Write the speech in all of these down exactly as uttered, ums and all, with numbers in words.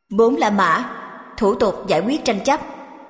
bốn là mã, thủ tục giải quyết tranh chấp.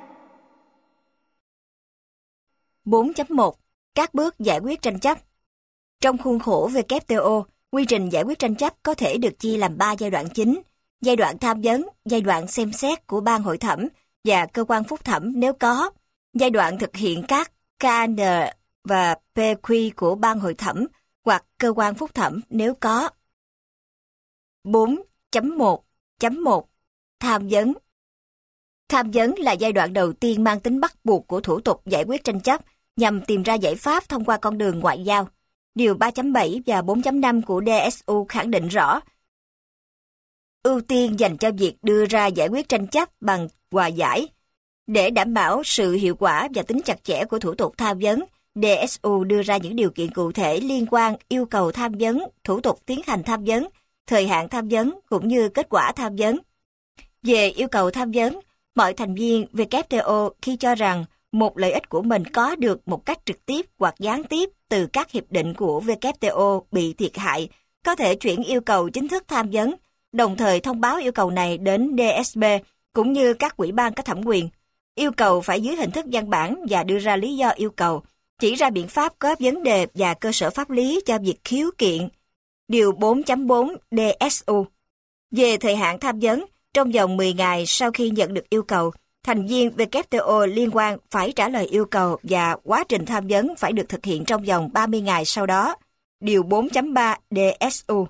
bốn chấm một. Các bước giải quyết tranh chấp. Trong khuôn khổ vê kép tê o, quy trình giải quyết tranh chấp có thể được chia làm ba giai đoạn chính: giai đoạn tham vấn, giai đoạn xem xét của ban hội thẩm và cơ quan phúc thẩm nếu có, giai đoạn thực hiện các ca en và pê quy của ban hội thẩm hoặc cơ quan phúc thẩm nếu có. bốn chấm một chấm một. Tham vấn. Tham vấn là giai đoạn đầu tiên mang tính bắt buộc của thủ tục giải quyết tranh chấp nhằm tìm ra giải pháp thông qua con đường ngoại giao. Điều ba chấm bảy và bốn chấm năm của đê ét u khẳng định rõ ưu tiên dành cho việc đưa ra giải quyết tranh chấp bằng hòa giải. Để đảm bảo sự hiệu quả và tính chặt chẽ của thủ tục tham vấn, đê ét u đưa ra những điều kiện cụ thể liên quan yêu cầu tham vấn, thủ tục tiến hành tham vấn, thời hạn tham vấn cũng như kết quả tham vấn. Về yêu cầu tham vấn, mọi thành viên vê kép tê o khi cho rằng một lợi ích của mình có được một cách trực tiếp hoặc gián tiếp từ các hiệp định của vê kép tê o bị thiệt hại, có thể chuyển yêu cầu chính thức tham vấn, đồng thời thông báo yêu cầu này đến đê ét bê cũng như các ủy ban có thẩm quyền. Yêu cầu phải dưới hình thức văn bản và đưa ra lý do yêu cầu, chỉ ra biện pháp có vấn đề và cơ sở pháp lý cho việc khiếu kiện. Điều bốn chấm bốn đê ét u. Về thời hạn tham vấn, trong vòng mười ngày sau khi nhận được yêu cầu, thành viên vê kép tê o liên quan phải trả lời yêu cầu và quá trình tham vấn phải được thực hiện trong vòng ba mươi ngày sau đó. Điều bốn chấm ba đê ét u.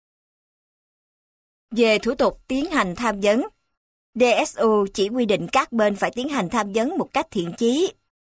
Về thủ tục tiến hành tham vấn, đê ét u chỉ quy định các bên phải tiến hành tham vấn một cách thiện chí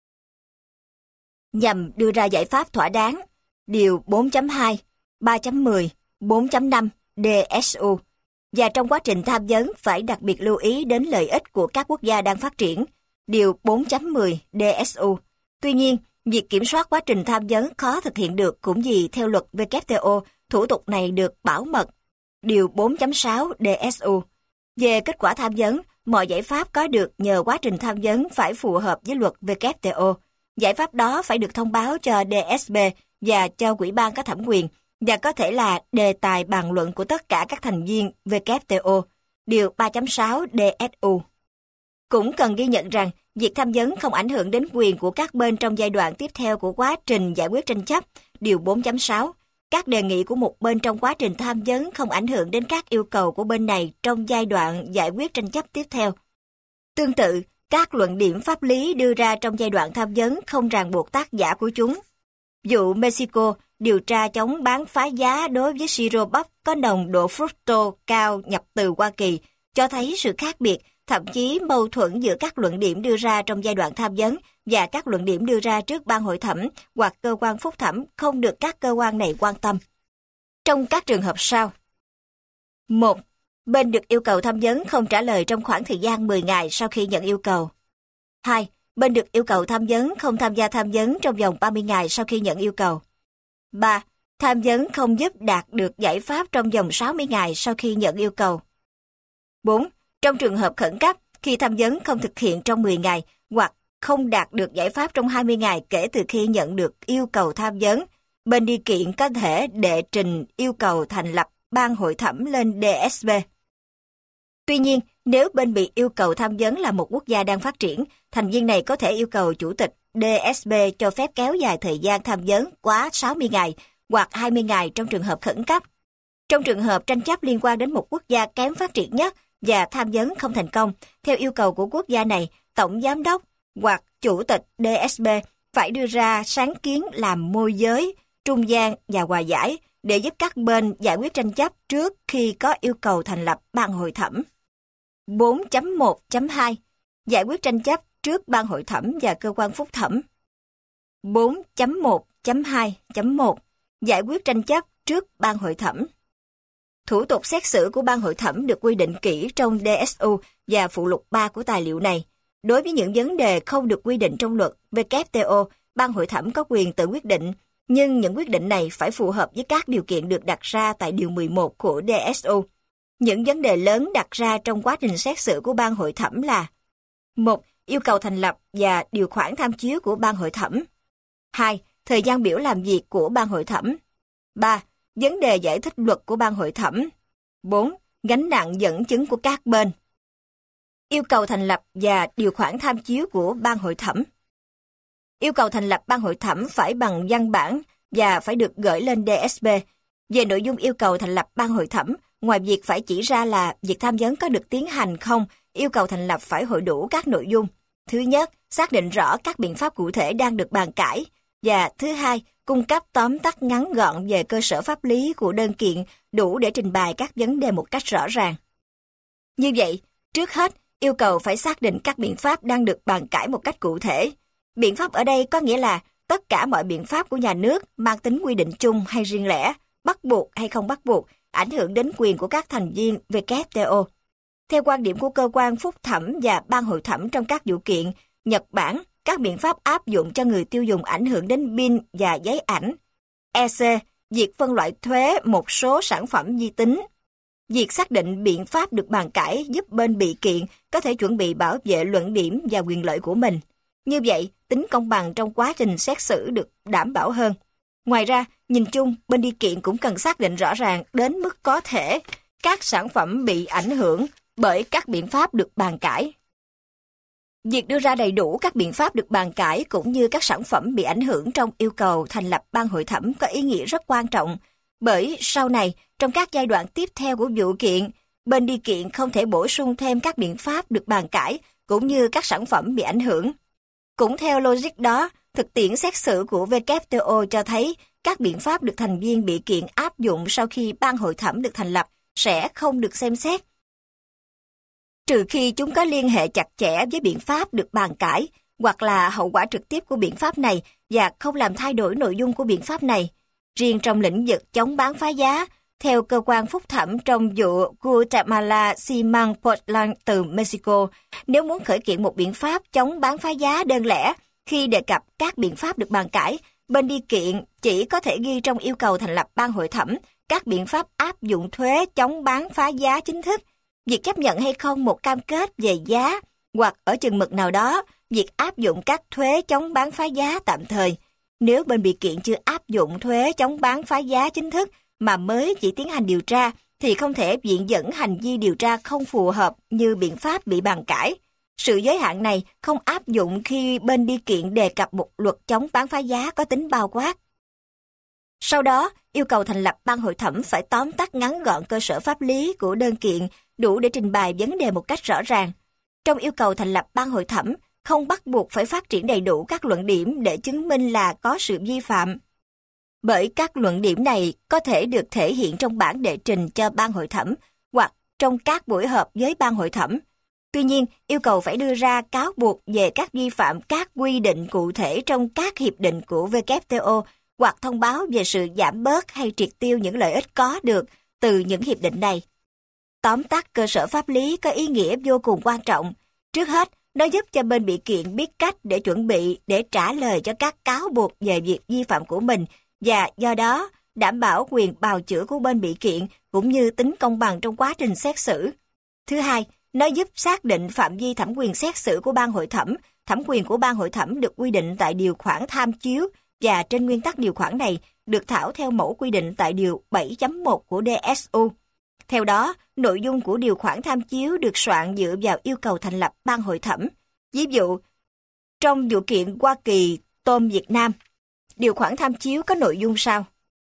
nhằm đưa ra giải pháp thỏa đáng. Điều bốn chấm hai, ba chấm mười, bốn chấm năm đê ét u. Và trong quá trình tham vấn phải đặc biệt lưu ý đến lợi ích của các quốc gia đang phát triển. Điều bốn chấm mười đê ét u. Tuy nhiên, việc kiểm soát quá trình tham vấn khó thực hiện được cũng vì theo luật vê kép tê o, thủ tục này được bảo mật. Điều bốn chấm sáu đê ét u. Về kết quả tham vấn, mọi giải pháp có được nhờ quá trình tham vấn phải phù hợp với luật vê kép tê o. Giải pháp đó phải được thông báo cho đê ét bê và cho ủy ban có thẩm quyền, và có thể là đề tài bàn luận của tất cả các thành viên vê kép tê o. Điều ba chấm sáu đê ét u. Cũng cần ghi nhận rằng, việc tham vấn không ảnh hưởng đến quyền của các bên trong giai đoạn tiếp theo của quá trình giải quyết tranh chấp. Điều bốn chấm sáu. Các đề nghị của một bên trong quá trình tham vấn không ảnh hưởng đến các yêu cầu của bên này trong giai đoạn giải quyết tranh chấp tiếp theo. Tương tự, các luận điểm pháp lý đưa ra trong giai đoạn tham vấn không ràng buộc tác giả của chúng. Vụ Mexico điều tra chống bán phá giá đối với siro bắp có nồng độ fructose cao nhập từ Hoa Kỳ cho thấy sự khác biệt, thậm chí mâu thuẫn giữa các luận điểm đưa ra trong giai đoạn tham vấn và các luận điểm đưa ra trước ban hội thẩm hoặc cơ quan phúc thẩm không được các cơ quan này quan tâm. Trong các trường hợp sau: một. Bên được yêu cầu tham vấn không trả lời trong khoảng thời gian mười ngày sau khi nhận yêu cầu. hai. Bên được yêu cầu tham vấn không tham gia tham vấn trong vòng ba mươi ngày sau khi nhận yêu cầu. ba. Tham vấn không giúp đạt được giải pháp trong vòng sáu mươi ngày sau khi nhận yêu cầu. bốn. Trong trường hợp khẩn cấp, khi tham vấn không thực hiện trong mười ngày hoặc không đạt được giải pháp trong hai mươi ngày kể từ khi nhận được yêu cầu tham vấn, bên đi kiện có thể đệ trình yêu cầu thành lập ban hội thẩm lên đê ét bê. Tuy nhiên, nếu bên bị yêu cầu tham vấn là một quốc gia đang phát triển, thành viên này có thể yêu cầu chủ tịch đê ét bê cho phép kéo dài thời gian tham vấn quá sáu mươi ngày hoặc hai mươi ngày trong trường hợp khẩn cấp. Trong trường hợp tranh chấp liên quan đến một quốc gia kém phát triển nhất và tham vấn không thành công, theo yêu cầu của quốc gia này, tổng giám đốc hoặc chủ tịch đê ét bê phải đưa ra sáng kiến làm môi giới, trung gian và hòa giải để giúp các bên giải quyết tranh chấp trước khi có yêu cầu thành lập ban hội thẩm. bốn chấm một chấm hai. Giải quyết tranh chấp trước ban hội thẩm và cơ quan phúc thẩm. bốn chấm một chấm hai chấm một. Giải quyết tranh chấp trước ban hội thẩm. Thủ tục xét xử của ban hội thẩm được quy định kỹ trong đê ét u và phụ lục ba của tài liệu này. Đối với những vấn đề không được quy định trong luật vê kép tê o, ban hội thẩm có quyền tự quyết định, nhưng những quyết định này phải phù hợp với các điều kiện được đặt ra tại điều mười một của đê ét u. Những vấn đề lớn đặt ra trong quá trình xét xử của ban hội thẩm là: một. Yêu cầu thành lập và điều khoản tham chiếu của ban hội thẩm. hai. Thời gian biểu làm việc của ban hội thẩm. ba. Vấn đề giải thích luật của ban hội thẩm. bốn. Gánh nặng dẫn chứng của các bên. Yêu cầu thành lập và điều khoản tham chiếu của ban hội thẩm. Yêu cầu thành lập ban hội thẩm phải bằng văn bản và phải được gửi lên đê ét bê. Về nội dung yêu cầu thành lập ban hội thẩm, ngoài việc phải chỉ ra là việc tham vấn có được tiến hành không, yêu cầu thành lập phải hội đủ các nội dung. Thứ nhất, xác định rõ các biện pháp cụ thể đang được bàn cãi. Và thứ hai, cung cấp tóm tắt ngắn gọn về cơ sở pháp lý của đơn kiện đủ để trình bày các vấn đề một cách rõ ràng. Như vậy, trước hết, yêu cầu phải xác định các biện pháp đang được bàn cãi một cách cụ thể. Biện pháp ở đây có nghĩa là tất cả mọi biện pháp của nhà nước mang tính quy định chung hay riêng lẻ, bắt buộc hay không bắt buộc, ảnh hưởng đến quyền của các thành viên vê kép tê o. Theo quan điểm của cơ quan phúc thẩm và ban hội thẩm trong các vụ kiện, Nhật Bản, các biện pháp áp dụng cho người tiêu dùng ảnh hưởng đến pin và giấy ảnh. e xê, việc phân loại thuế một số sản phẩm vi tính. Việc xác định biện pháp được bàn cãi giúp bên bị kiện có thể chuẩn bị bảo vệ luận điểm và quyền lợi của mình. Như vậy, tính công bằng trong quá trình xét xử được đảm bảo hơn. Ngoài ra, nhìn chung, bên đi kiện cũng cần xác định rõ ràng đến mức có thể các sản phẩm bị ảnh hưởng bởi các biện pháp được bàn cãi. Việc đưa ra đầy đủ các biện pháp được bàn cãi cũng như các sản phẩm bị ảnh hưởng trong yêu cầu thành lập ban hội thẩm có ý nghĩa rất quan trọng, bởi sau này, trong các giai đoạn tiếp theo của vụ kiện, bên đi kiện không thể bổ sung thêm các biện pháp được bàn cãi cũng như các sản phẩm bị ảnh hưởng. Cũng theo logic đó, thực tiễn xét xử của vê kép tê o cho thấy các biện pháp được thành viên bị kiện áp dụng sau khi ban hội thẩm được thành lập sẽ không được xem xét, trừ khi chúng có liên hệ chặt chẽ với biện pháp được bàn cãi hoặc là hậu quả trực tiếp của biện pháp này và không làm thay đổi nội dung của biện pháp này. Riêng trong lĩnh vực chống bán phá giá, theo cơ quan phúc thẩm trong vụ Guatemala Xi-măng Portland từ Mexico, nếu muốn khởi kiện một biện pháp chống bán phá giá đơn lẻ, khi đề cập các biện pháp được bàn cãi, bên đi kiện chỉ có thể ghi trong yêu cầu thành lập ban hội thẩm các biện pháp áp dụng thuế chống bán phá giá chính thức, việc chấp nhận hay không một cam kết về giá, hoặc ở chừng mực nào đó, việc áp dụng các thuế chống bán phá giá tạm thời. Nếu bên bị kiện chưa áp dụng thuế chống bán phá giá chính thức mà mới chỉ tiến hành điều tra, thì không thể viện dẫn hành vi điều tra không phù hợp như biện pháp bị bàn cãi. Sự giới hạn này không áp dụng khi bên đi kiện đề cập một luật chống bán phá giá có tính bao quát. Sau đó, yêu cầu thành lập ban hội thẩm phải tóm tắt ngắn gọn cơ sở pháp lý của đơn kiện đủ để trình bày vấn đề một cách rõ ràng. Trong yêu cầu thành lập ban hội thẩm, không bắt buộc phải phát triển đầy đủ các luận điểm để chứng minh là có sự vi phạm. Bởi các luận điểm này có thể được thể hiện trong bản đệ trình cho ban hội thẩm hoặc trong các buổi họp với ban hội thẩm. Tuy nhiên, yêu cầu phải đưa ra cáo buộc về các vi phạm các quy định cụ thể trong các hiệp định của vê kép tê o hoặc thông báo về sự giảm bớt hay triệt tiêu những lợi ích có được từ những hiệp định này. Tóm tắt cơ sở pháp lý có ý nghĩa vô cùng quan trọng. Trước hết, nó giúp cho bên bị kiện biết cách để chuẩn bị để trả lời cho các cáo buộc về việc vi phạm của mình và do đó đảm bảo quyền bào chữa của bên bị kiện cũng như tính công bằng trong quá trình xét xử. Thứ hai, nó giúp xác định phạm vi thẩm quyền xét xử của ban hội thẩm. Thẩm quyền của ban hội thẩm được quy định tại điều khoản tham chiếu và trên nguyên tắc điều khoản này được thảo theo mẫu quy định tại điều bảy chấm một của đê ét u. Theo đó, nội dung của điều khoản tham chiếu được soạn dựa vào yêu cầu thành lập ban hội thẩm. Ví dụ, trong vụ kiện Hoa Kỳ tôm Việt Nam, điều khoản tham chiếu có nội dung sau.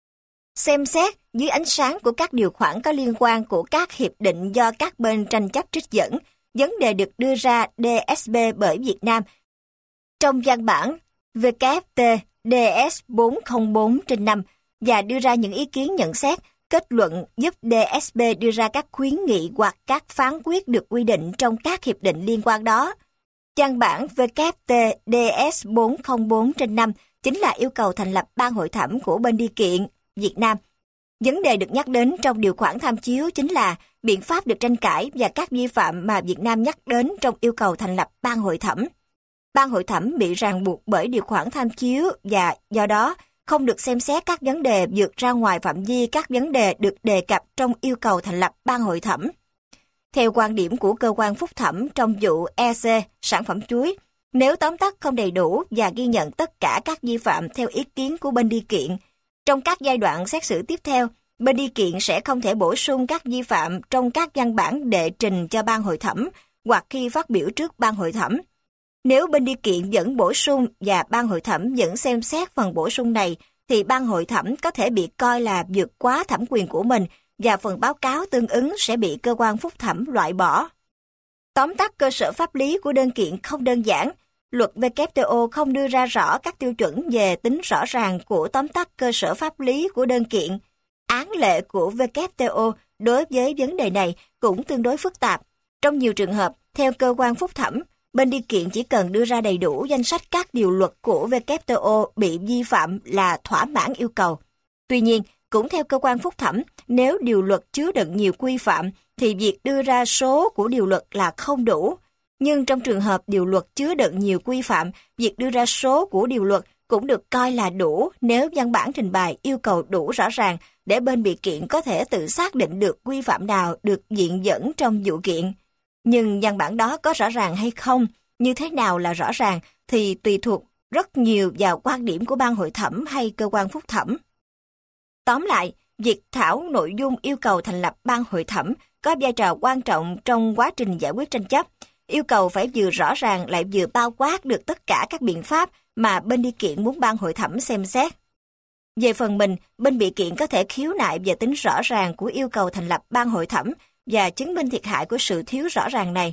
Xem xét dưới ánh sáng của các điều khoản có liên quan của các hiệp định do các bên tranh chấp trích dẫn, vấn đề được đưa ra đê ét bê bởi Việt Nam trong văn bản vê kép tê đê ét bốn không bốn trên năm và đưa ra những ý kiến nhận xét, kết luận giúp đê ét bê đưa ra các khuyến nghị hoặc các phán quyết được quy định trong các hiệp định liên quan đó. Văn bản vê kép tê đê ét bốn không bốn trên năm chính là yêu cầu thành lập ban hội thẩm của bên đi kiện Việt Nam. Vấn đề được nhắc đến trong điều khoản tham chiếu chính là biện pháp được tranh cãi và các vi phạm mà Việt Nam nhắc đến trong yêu cầu thành lập ban hội thẩm. Ban hội thẩm bị ràng buộc bởi điều khoản tham chiếu và do đó không được xem xét các vấn đề vượt ra ngoài phạm vi các vấn đề được đề cập trong yêu cầu thành lập ban hội thẩm. Theo quan điểm của cơ quan phúc thẩm trong vụ e xê sản phẩm chuối, nếu tóm tắt không đầy đủ và ghi nhận tất cả các vi phạm theo ý kiến của bên đi kiện, trong các giai đoạn xét xử tiếp theo, bên đi kiện sẽ không thể bổ sung các vi phạm trong các văn bản đệ trình cho ban hội thẩm hoặc khi phát biểu trước ban hội thẩm. Nếu bên đi kiện vẫn bổ sung và ban hội thẩm vẫn xem xét phần bổ sung này, thì ban hội thẩm có thể bị coi là vượt quá thẩm quyền của mình và phần báo cáo tương ứng sẽ bị cơ quan phúc thẩm loại bỏ. Tóm tắt cơ sở pháp lý của đơn kiện không đơn giản. Luật W T O không đưa ra rõ các tiêu chuẩn về tính rõ ràng của tóm tắt cơ sở pháp lý của đơn kiện. Án lệ của W T O đối với vấn đề này cũng tương đối phức tạp. Trong nhiều trường hợp, theo cơ quan phúc thẩm, bên đi kiện chỉ cần đưa ra đầy đủ danh sách các điều luật của W T O bị vi phạm là thỏa mãn yêu cầu. Tuy nhiên, cũng theo cơ quan phúc thẩm, nếu điều luật chứa đựng nhiều quy phạm, thì việc đưa ra số của điều luật là không đủ. Nhưng trong trường hợp điều luật chứa đựng nhiều quy phạm, việc đưa ra số của điều luật cũng được coi là đủ nếu văn bản trình bày yêu cầu đủ rõ ràng để bên bị kiện có thể tự xác định được quy phạm nào được viện dẫn trong vụ kiện. Nhưng văn bản đó có rõ ràng hay không, như thế nào là rõ ràng, thì tùy thuộc rất nhiều vào quan điểm của ban hội thẩm hay cơ quan phúc thẩm. Tóm lại, việc thảo nội dung yêu cầu thành lập ban hội thẩm có vai trò quan trọng trong quá trình giải quyết tranh chấp. Yêu cầu phải vừa rõ ràng lại vừa bao quát được tất cả các biện pháp mà bên đi kiện muốn ban hội thẩm xem xét. Về phần mình, bên bị kiện có thể khiếu nại về tính rõ ràng của yêu cầu thành lập ban hội thẩm và chứng minh thiệt hại của sự thiếu rõ ràng này.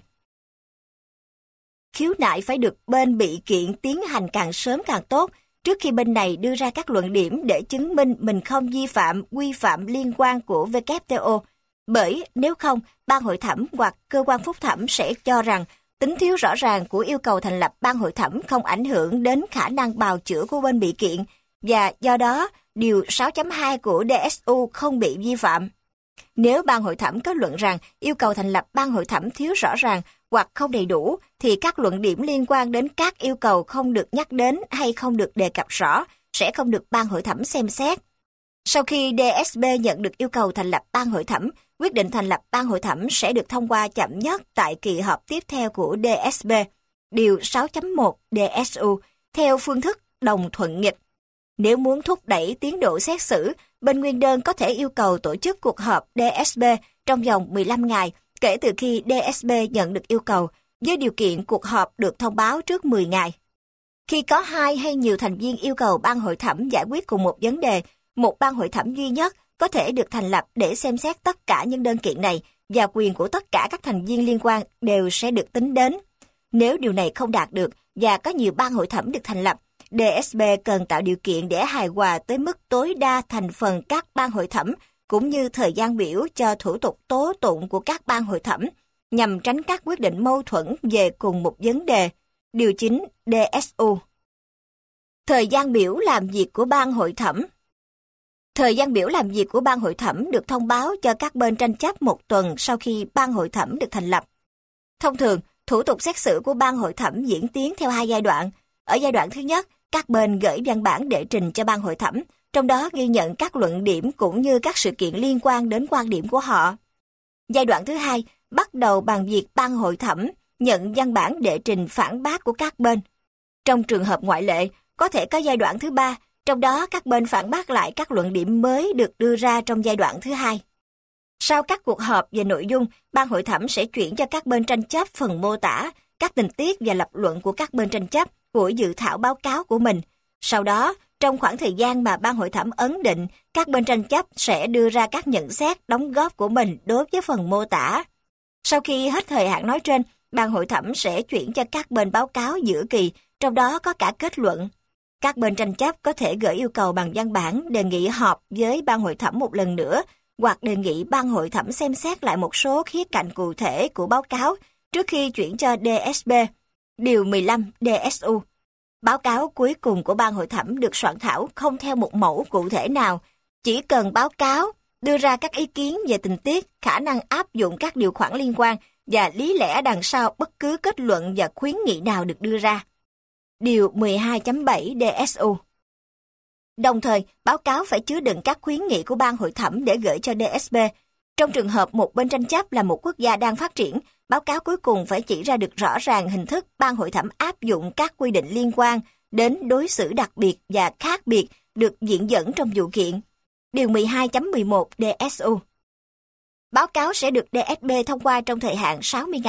Khiếu nại phải được bên bị kiện tiến hành càng sớm càng tốt, trước khi bên này đưa ra các luận điểm để chứng minh mình không vi phạm quy phạm liên quan của W T O. Bởi nếu không, ban hội thẩm hoặc cơ quan phúc thẩm sẽ cho rằng tính thiếu rõ ràng của yêu cầu thành lập ban hội thẩm không ảnh hưởng đến khả năng bào chữa của bên bị kiện, và do đó điều sáu chấm hai của D S U không bị vi phạm. Nếu ban hội thẩm có luận rằng yêu cầu thành lập ban hội thẩm thiếu rõ ràng hoặc không đầy đủ, thì các luận điểm liên quan đến các yêu cầu không được nhắc đến hay không được đề cập rõ sẽ không được ban hội thẩm xem xét. Sau khi D S B nhận được yêu cầu thành lập ban hội thẩm, quyết định thành lập ban hội thẩm sẽ được thông qua chậm nhất tại kỳ họp tiếp theo của D S B, điều sáu chấm một D S U, theo phương thức đồng thuận nghịch. Nếu muốn thúc đẩy tiến độ xét xử, bên nguyên đơn có thể yêu cầu tổ chức cuộc họp D S B trong vòng mười lăm ngày kể từ khi D S B nhận được yêu cầu, với điều kiện cuộc họp được thông báo trước mười ngày. Khi có hai hay nhiều thành viên yêu cầu ban hội thẩm giải quyết cùng một vấn đề, một ban hội thẩm duy nhất có thể được thành lập để xem xét tất cả những đơn kiện này, và quyền của tất cả các thành viên liên quan đều sẽ được tính đến. Nếu điều này không đạt được và có nhiều ban hội thẩm được thành lập, D S B cần tạo điều kiện để hài hòa tới mức tối đa thành phần các ban hội thẩm, cũng như thời gian biểu cho thủ tục tố tụng của các ban hội thẩm, nhằm tránh các quyết định mâu thuẫn về cùng một vấn đề. Điều chín D S U. Thời gian biểu làm việc của ban hội thẩm. Thời gian biểu làm việc của ban hội thẩm được thông báo cho các bên tranh chấp một tuần sau khi ban hội thẩm được thành lập. Thông thường, thủ tục xét xử của ban hội thẩm diễn tiến theo hai giai đoạn. Ở giai đoạn thứ nhất, các bên gửi văn bản đệ trình cho ban hội thẩm, trong đó ghi nhận các luận điểm cũng như các sự kiện liên quan đến quan điểm của họ. Giai đoạn thứ hai, bắt đầu bằng việc ban hội thẩm nhận văn bản đệ trình phản bác của các bên. Trong trường hợp ngoại lệ, có thể có giai đoạn thứ ba, trong đó các bên phản bác lại các luận điểm mới được đưa ra trong giai đoạn thứ hai. Sau các cuộc họp về nội dung, ban hội thẩm sẽ chuyển cho các bên tranh chấp phần mô tả, các tình tiết và lập luận của các bên tranh chấp của dự thảo báo cáo của mình. Sau đó, trong khoảng thời gian mà ban hội thẩm ấn định, các bên tranh chấp sẽ đưa ra các nhận xét, đóng góp của mình đối với phần mô tả. Sau khi hết thời hạn nói trên, ban hội thẩm sẽ chuyển cho các bên báo cáo giữa kỳ, trong đó có cả kết luận. Các bên tranh chấp có thể gửi yêu cầu bằng văn bản đề nghị họp với ban hội thẩm một lần nữa, hoặc đề nghị ban hội thẩm xem xét lại một số khía cạnh cụ thể của báo cáo trước khi chuyển cho D S B. Điều mười lăm D S U. Báo cáo cuối cùng của ban hội thẩm được soạn thảo không theo một mẫu cụ thể nào, chỉ cần báo cáo đưa ra các ý kiến về tình tiết, khả năng áp dụng các điều khoản liên quan và lý lẽ đằng sau bất cứ kết luận và khuyến nghị nào được đưa ra. Điều mười hai chấm bảy D S U. Đồng thời, báo cáo phải chứa đựng các khuyến nghị của ban hội thẩm để gửi cho D S B. Trong trường hợp một bên tranh chấp là một quốc gia đang phát triển, báo cáo cuối cùng phải chỉ ra được rõ ràng hình thức ban hội thẩm áp dụng các quy định liên quan đến đối xử đặc biệt và khác biệt được viện dẫn trong vụ kiện. Điều mười hai chấm mười một D S U. Báo cáo sẽ được D S B thông qua trong thời hạn sáu mươi ngày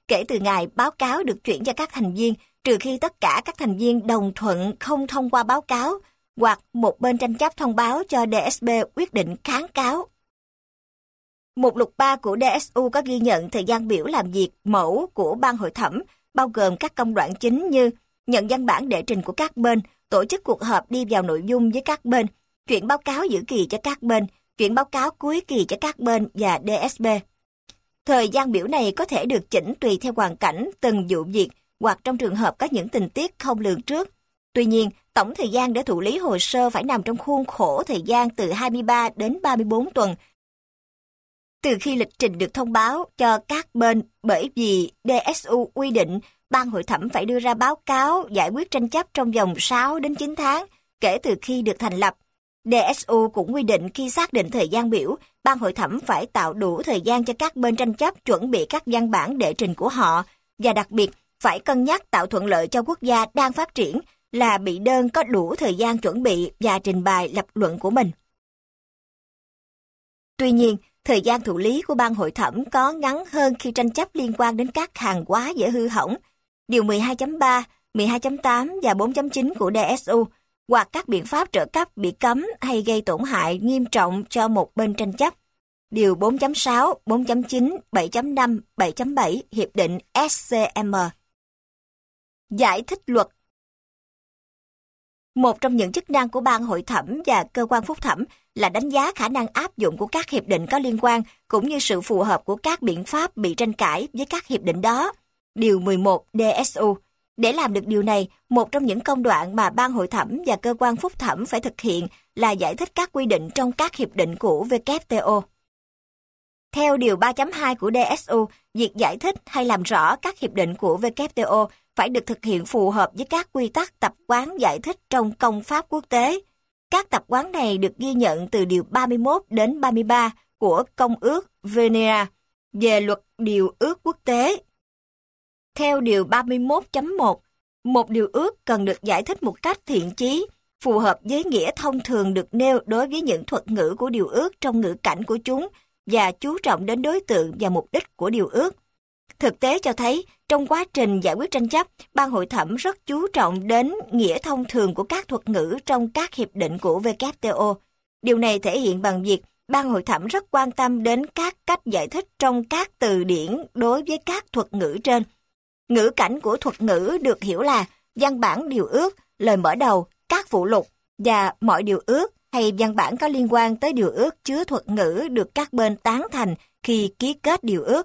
kể từ ngày báo cáo được chuyển cho các thành viên, trừ khi tất cả các thành viên đồng thuận không thông qua báo cáo, hoặc một bên tranh chấp thông báo cho đê ét bê quyết định kháng cáo. Mục lục ba của đê ét u có ghi nhận thời gian biểu làm việc mẫu của ban hội thẩm, bao gồm các công đoạn chính như nhận văn bản đệ trình của các bên, tổ chức cuộc họp đi vào nội dung với các bên, chuyển báo cáo giữa kỳ cho các bên, chuyển báo cáo cuối kỳ cho các bên và đê ét bê. Thời gian biểu này có thể được chỉnh tùy theo hoàn cảnh từng vụ việc hoặc trong trường hợp có những tình tiết không lường trước. Tuy nhiên, tổng thời gian để thụ lý hồ sơ phải nằm trong khuôn khổ thời gian từ hai mươi ba đến ba mươi bốn tuần từ khi lịch trình được thông báo cho các bên, bởi vì đê ét u quy định ban hội thẩm phải đưa ra báo cáo giải quyết tranh chấp trong vòng sáu đến chín tháng kể từ khi được thành lập. đê ét u cũng quy định khi xác định thời gian biểu, ban hội thẩm phải tạo đủ thời gian cho các bên tranh chấp chuẩn bị các văn bản đệ trình của họ, và đặc biệt phải cân nhắc tạo thuận lợi cho quốc gia đang phát triển là bị đơn có đủ thời gian chuẩn bị và trình bày lập luận của mình. Tuy nhiên, thời gian thụ lý của ban hội thẩm có ngắn hơn khi tranh chấp liên quan đến các hàng hóa dễ hư hỏng. Điều mười hai chấm ba, mười hai chấm tám và bốn chấm chín của đê ét u, hoặc các biện pháp trợ cấp bị cấm hay gây tổn hại nghiêm trọng cho một bên tranh chấp. Điều bốn chấm sáu, bốn chấm chín, bảy chấm năm, bảy chấm bảy Hiệp định ét xê em. Giải thích luật. Một trong những chức năng của ban hội thẩm và cơ quan phúc thẩm là đánh giá khả năng áp dụng của các hiệp định có liên quan, cũng như sự phù hợp của các biện pháp bị tranh cãi với các hiệp định đó. Điều mười một đê ét u. Để làm được điều này, một trong những công đoạn mà ban hội thẩm và cơ quan phúc thẩm phải thực hiện là giải thích các quy định trong các hiệp định của vê kép tê o. Theo điều ba chấm hai của đê ét u, việc giải thích hay làm rõ các hiệp định của vê kép tê o phải được thực hiện phù hợp với các quy tắc tập quán giải thích trong công pháp quốc tế. Các tập quán này được ghi nhận từ điều ba mươi mốt đến ba mươi ba của Công ước Vienna về luật điều ước quốc tế. Theo điều ba mươi mốt chấm một, một điều ước cần được giải thích một cách thiện chí, phù hợp với nghĩa thông thường được nêu đối với những thuật ngữ của điều ước trong ngữ cảnh của chúng và chú trọng đến đối tượng và mục đích của điều ước. Thực tế cho thấy, trong quá trình giải quyết tranh chấp, ban hội thẩm rất chú trọng đến nghĩa thông thường của các thuật ngữ trong các hiệp định của vê kép tê o. Điều này thể hiện bằng việc ban hội thẩm rất quan tâm đến các cách giải thích trong các từ điển đối với các thuật ngữ trên. Ngữ cảnh của thuật ngữ được hiểu là văn bản điều ước, lời mở đầu, các phụ lục và mọi điều ước hay văn bản có liên quan tới điều ước chứa thuật ngữ được các bên tán thành khi ký kết điều ước.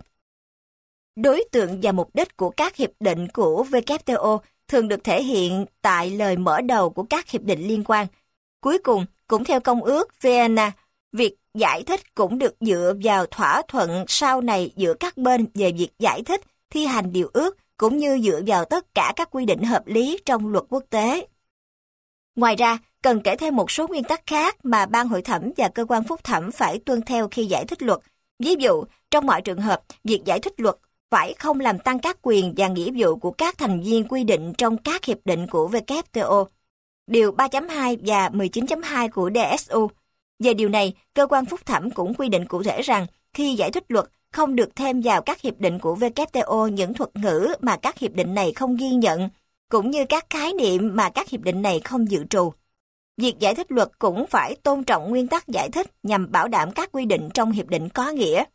Đối tượng và mục đích của các hiệp định của vê kép tê o thường được thể hiện tại lời mở đầu của các hiệp định liên quan. Cuối cùng, cũng theo Công ước Vienna, việc giải thích cũng được dựa vào thỏa thuận sau này giữa các bên về việc giải thích, thi hành điều ước, cũng như dựa vào tất cả các quy định hợp lý trong luật quốc tế. Ngoài ra, cần kể thêm một số nguyên tắc khác mà ban hội thẩm và cơ quan phúc thẩm phải tuân theo khi giải thích luật. Ví dụ, trong mọi trường hợp, việc giải thích luật phải không làm tăng các quyền và nghĩa vụ của các thành viên quy định trong các hiệp định của vê kép tê o. Điều ba chấm hai và mười chín chấm hai của đê ét u. Về điều này, cơ quan phúc thẩm cũng quy định cụ thể rằng khi giải thích luật không được thêm vào các hiệp định của vê kép tê o những thuật ngữ mà các hiệp định này không ghi nhận, cũng như các khái niệm mà các hiệp định này không dự trù. Việc giải thích luật cũng phải tôn trọng nguyên tắc giải thích nhằm bảo đảm các quy định trong hiệp định có nghĩa.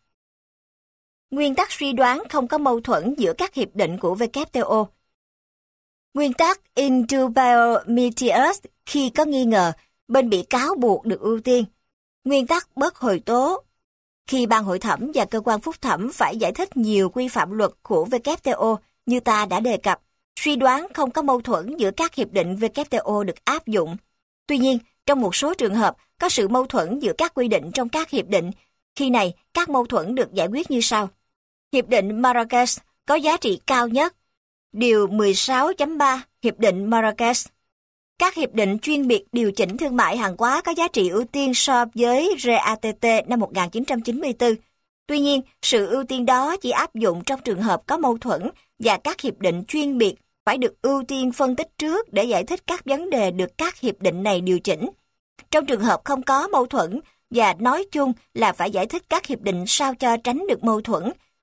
Nguyên tắc suy đoán không có mâu thuẫn giữa các hiệp định của vê kép tê o. Nguyên tắc in dubio mitius, khi có nghi ngờ, bên bị cáo buộc được ưu tiên. Nguyên tắc bất hồi tố. Khi ban hội thẩm và cơ quan phúc thẩm phải giải thích nhiều quy phạm luật của vê kép tê o như ta đã đề cập, suy đoán không có mâu thuẫn giữa các hiệp định vê kép tê o được áp dụng. Tuy nhiên, trong một số trường hợp, có sự mâu thuẫn giữa các quy định trong các hiệp định. Khi này, các mâu thuẫn được giải quyết như sau. Hiệp định Marrakech có giá trị cao nhất. Điều mười sáu chấm ba Hiệp định Marrakech. Các hiệp định chuyên biệt điều chỉnh thương mại hàng hóa có giá trị ưu tiên so với rờ a tê tê năm một nghìn chín trăm chín mươi tư. Tuy nhiên, sự ưu tiên đó chỉ áp dụng trong trường hợp có mâu thuẫn và các hiệp định chuyên biệt phải được ưu tiên phân tích trước để giải thích các vấn đề được các hiệp định này điều chỉnh. Trong trường hợp không có mâu thuẫn và nói chung là phải giải thích các hiệp định sao cho tránh được mâu thuẫn,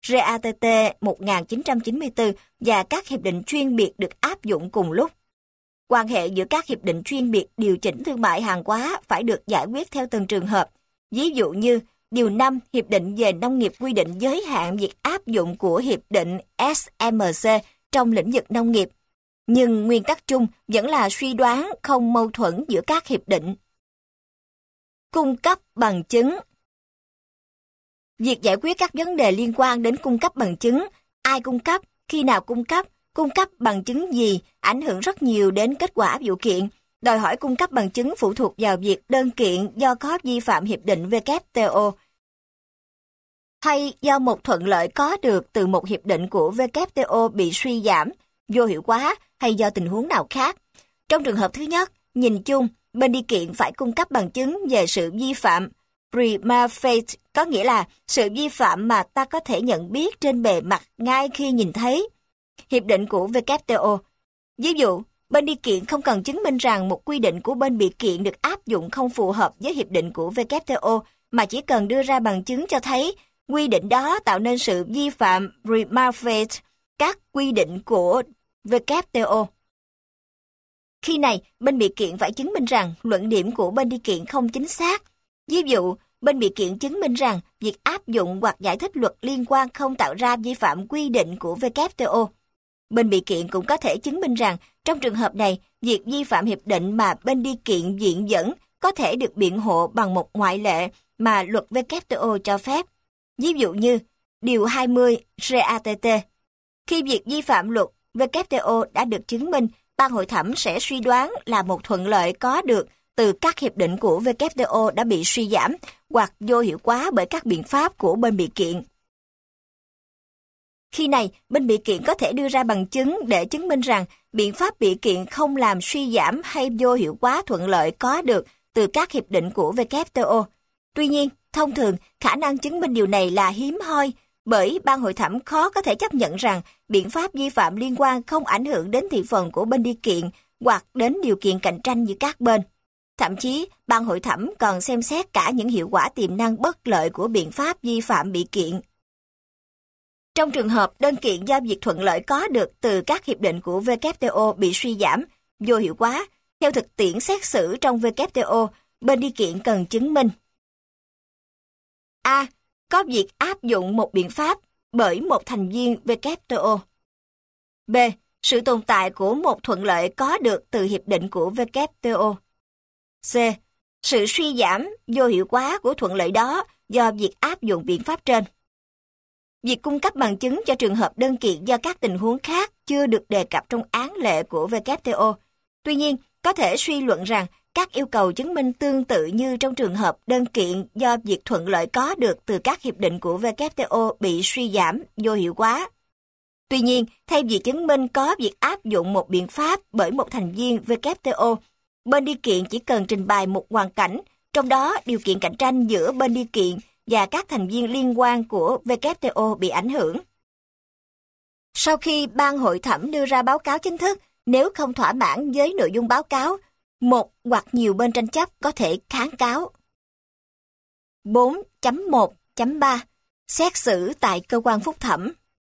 rờ a tê tê một nghìn chín trăm chín mươi tư và các hiệp định chuyên biệt được áp dụng cùng lúc. Quan hệ giữa các hiệp định chuyên biệt điều chỉnh thương mại hàng hóa phải được giải quyết theo từng trường hợp. Ví dụ như, Điều năm Hiệp định về nông nghiệp quy định giới hạn việc áp dụng của Hiệp định ét em xê trong lĩnh vực nông nghiệp. Nhưng nguyên tắc chung vẫn là suy đoán không mâu thuẫn giữa các hiệp định. Cung cấp bằng chứng. Việc giải quyết các vấn đề liên quan đến cung cấp bằng chứng, ai cung cấp, khi nào cung cấp, cung cấp bằng chứng gì ảnh hưởng rất nhiều đến kết quả vụ kiện. Đòi hỏi cung cấp bằng chứng phụ thuộc vào việc đơn kiện do có vi phạm hiệp định vê kép tê o hay do một thuận lợi có được từ một hiệp định của vê kép tê o bị suy giảm, vô hiệu hóa hay do tình huống nào khác. Trong trường hợp thứ nhất, nhìn chung, bên đi kiện phải cung cấp bằng chứng về sự vi phạm. Prima facie có nghĩa là sự vi phạm mà ta có thể nhận biết trên bề mặt ngay khi nhìn thấy. Hiệp định của vê kép tê o. Ví dụ, bên đi kiện không cần chứng minh rằng một quy định của bên bị kiện được áp dụng không phù hợp với hiệp định của vê kép tê o, mà chỉ cần đưa ra bằng chứng cho thấy quy định đó tạo nên sự vi phạm prima facie các quy định của vê kép tê o. Khi này, bên bị kiện phải chứng minh rằng luận điểm của bên đi kiện không chính xác. Ví dụ, bên bị kiện chứng minh rằng việc áp dụng hoặc giải thích luật liên quan không tạo ra vi phạm quy định của vê kép tê o. Bên bị kiện cũng có thể chứng minh rằng trong trường hợp này, việc vi phạm hiệp định mà bên đi kiện viện dẫn có thể được biện hộ bằng một ngoại lệ mà luật vê kép tê o cho phép. Ví dụ như, Điều hai mươi rờ a tê tê. Khi việc vi phạm luật vê kép tê o đã được chứng minh, ban hội thẩm sẽ suy đoán là một thuận lợi có được từ các hiệp định của vê kép tê o đã bị suy giảm hoặc vô hiệu hóa bởi các biện pháp của bên bị kiện. Khi này, bên bị kiện có thể đưa ra bằng chứng để chứng minh rằng biện pháp bị kiện không làm suy giảm hay vô hiệu hóa thuận lợi có được từ các hiệp định của vê kép tê o. Tuy nhiên, thông thường, khả năng chứng minh điều này là hiếm hoi, bởi ban hội thẩm khó có thể chấp nhận rằng biện pháp vi phạm liên quan không ảnh hưởng đến thị phần của bên đi kiện hoặc đến điều kiện cạnh tranh giữa các bên. Thậm chí, ban hội thẩm còn xem xét cả những hiệu quả tiềm năng bất lợi của biện pháp vi phạm bị kiện. Trong trường hợp đơn kiện do việc thuận lợi có được từ các hiệp định của vê kép tê o bị suy giảm, vô hiệu hóa, theo thực tiễn xét xử trong vê kép tê o, bên đi kiện cần chứng minh: A. Có việc áp dụng một biện pháp bởi một thành viên vê kép tê o. B. Sự tồn tại của một thuận lợi có được từ hiệp định của vê kép tê o. C. Sự suy giảm, vô hiệu hóa của thuận lợi đó do việc áp dụng biện pháp trên. Việc cung cấp bằng chứng cho trường hợp đơn kiện do các tình huống khác chưa được đề cập trong án lệ của vê kép tê o. Tuy nhiên, có thể suy luận rằng các yêu cầu chứng minh tương tự như trong trường hợp đơn kiện do việc thuận lợi có được từ các hiệp định của vê kép tê o bị suy giảm, vô hiệu hóa. Tuy nhiên, thay vì chứng minh có việc áp dụng một biện pháp bởi một thành viên vê kép tê o, bên đi kiện chỉ cần trình bày một hoàn cảnh, trong đó điều kiện cạnh tranh giữa bên đi kiện và các thành viên liên quan của vê kép tê o bị ảnh hưởng. Sau khi ban hội thẩm đưa ra báo cáo chính thức, nếu không thỏa mãn với nội dung báo cáo, một hoặc nhiều bên tranh chấp có thể kháng cáo. bốn chấm một chấm ba Xét xử tại cơ quan phúc thẩm.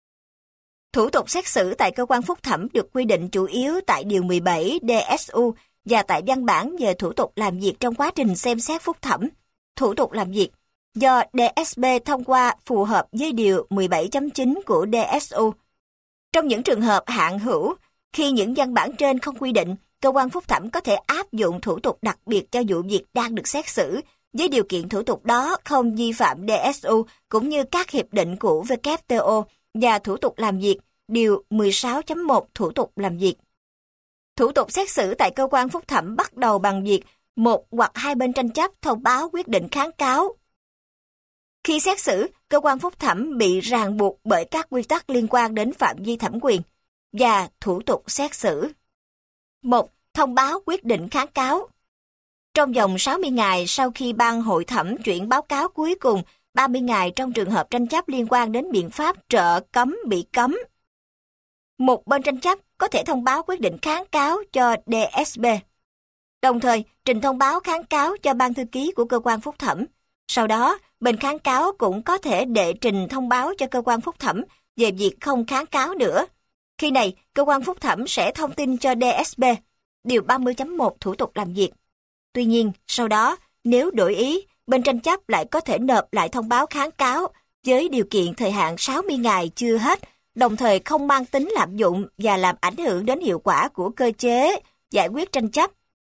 Thủ tục xét xử tại cơ quan phúc thẩm được quy định chủ yếu tại Điều mười bảy đê ét u và tại văn bản về thủ tục làm việc trong quá trình xem xét phúc thẩm. Thủ tục làm việc do đê ét bê thông qua phù hợp với Điều mười bảy chấm chín của đê ét u. Trong những trường hợp hạn hữu, khi những văn bản trên không quy định, cơ quan phúc thẩm có thể áp dụng thủ tục đặc biệt cho vụ việc đang được xét xử, với điều kiện thủ tục đó không vi phạm đê ét u cũng như các hiệp định của vê kép tê o và thủ tục làm việc, Điều mười sáu chấm một thủ tục làm việc. Thủ tục xét xử tại cơ quan phúc thẩm bắt đầu bằng việc một hoặc hai bên tranh chấp thông báo quyết định kháng cáo. Khi xét xử, cơ quan phúc thẩm bị ràng buộc bởi các quy tắc liên quan đến phạm vi thẩm quyền và thủ tục xét xử. một. Thông báo quyết định kháng cáo. Trong vòng sáu mươi ngày sau khi ban hội thẩm chuyển báo cáo cuối cùng, ba mươi ngày trong trường hợp tranh chấp liên quan đến biện pháp trợ cấm bị cấm, một bên tranh chấp có thể thông báo quyết định kháng cáo cho đê ét bê. Đồng thời, trình thông báo kháng cáo cho ban thư ký của cơ quan phúc thẩm. Sau đó, bên kháng cáo cũng có thể đệ trình thông báo cho cơ quan phúc thẩm về việc không kháng cáo nữa. Khi này, cơ quan phúc thẩm sẽ thông tin cho đê ét bê, điều ba mươi chấm một thủ tục làm việc. Tuy nhiên, sau đó, nếu đổi ý, bên tranh chấp lại có thể nộp lại thông báo kháng cáo với điều kiện thời hạn sáu mươi ngày chưa hết, đồng thời không mang tính lạm dụng và làm ảnh hưởng đến hiệu quả của cơ chế giải quyết tranh chấp.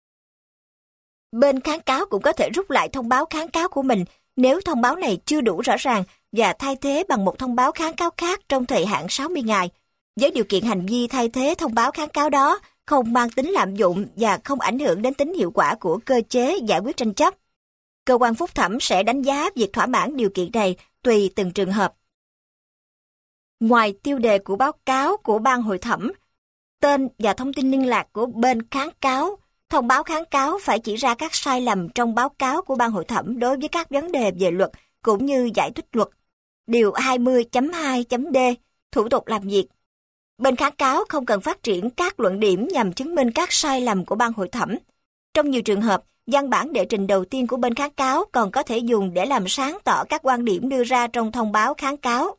Bên kháng cáo cũng có thể rút lại thông báo kháng cáo của mình nếu thông báo này chưa đủ rõ ràng và thay thế bằng một thông báo kháng cáo khác trong thời hạn sáu mươi ngày, với điều kiện hành vi thay thế thông báo kháng cáo đó không mang tính lạm dụng và không ảnh hưởng đến tính hiệu quả của cơ chế giải quyết tranh chấp. Cơ quan phúc thẩm sẽ đánh giá việc thỏa mãn điều kiện này tùy từng trường hợp. Ngoài tiêu đề của báo cáo của ban hội thẩm, tên và thông tin liên lạc của bên kháng cáo, thông báo kháng cáo phải chỉ ra các sai lầm trong báo cáo của ban hội thẩm đối với các vấn đề về luật cũng như giải thích luật. Điều hai mươi chấm hai chấm D, thủ tục làm việc. Bên kháng cáo không cần phát triển các luận điểm nhằm chứng minh các sai lầm của ban hội thẩm. Trong nhiều trường hợp, văn bản đệ trình đầu tiên của bên kháng cáo còn có thể dùng để làm sáng tỏ các quan điểm đưa ra trong thông báo kháng cáo.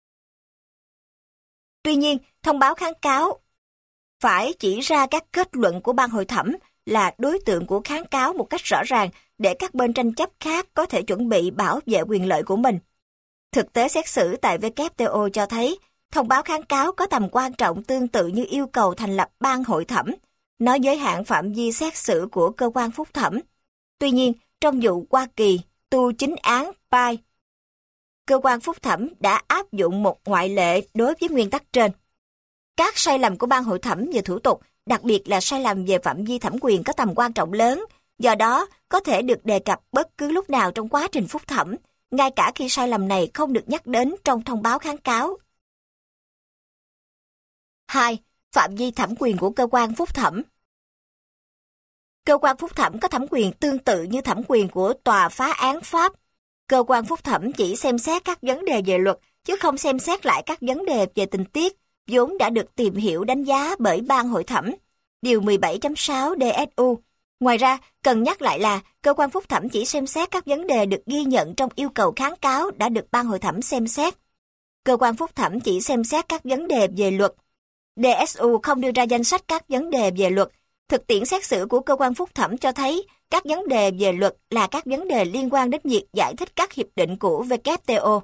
Tuy nhiên, thông báo kháng cáo phải chỉ ra các kết luận của ban hội thẩm là đối tượng của kháng cáo một cách rõ ràng để các bên tranh chấp khác có thể chuẩn bị bảo vệ quyền lợi của mình. Thực tế xét xử tại vê kép tê o cho thấy, thông báo kháng cáo có tầm quan trọng tương tự như yêu cầu thành lập ban hội thẩm. Nó giới hạn phạm vi xét xử của cơ quan phúc thẩm. Tuy nhiên, trong vụ Hoa Kỳ, tu chính án Pai, cơ quan phúc thẩm đã áp dụng một ngoại lệ đối với nguyên tắc trên. Các sai lầm của ban hội thẩm về thủ tục, đặc biệt là sai lầm về phạm vi thẩm quyền có tầm quan trọng lớn, do đó có thể được đề cập bất cứ lúc nào trong quá trình phúc thẩm, ngay cả khi sai lầm này không được nhắc đến trong thông báo kháng cáo. hai. Phạm vi thẩm quyền của cơ quan phúc thẩm. Cơ quan phúc thẩm có thẩm quyền tương tự như thẩm quyền của tòa phá án Pháp. Cơ quan phúc thẩm chỉ xem xét các vấn đề về luật, chứ không xem xét lại các vấn đề về tình tiết, vốn đã được tìm hiểu đánh giá bởi ban hội thẩm. Điều mười bảy chấm sáu đê ét u. Ngoài ra, cần nhắc lại là cơ quan phúc thẩm chỉ xem xét các vấn đề được ghi nhận trong yêu cầu kháng cáo đã được ban hội thẩm xem xét. Cơ quan phúc thẩm chỉ xem xét các vấn đề về luật. đê ét u không đưa ra danh sách các vấn đề về luật. Thực tiễn xét xử của cơ quan phúc thẩm cho thấy các vấn đề về luật là các vấn đề liên quan đến việc giải thích các hiệp định của vê kép tê o.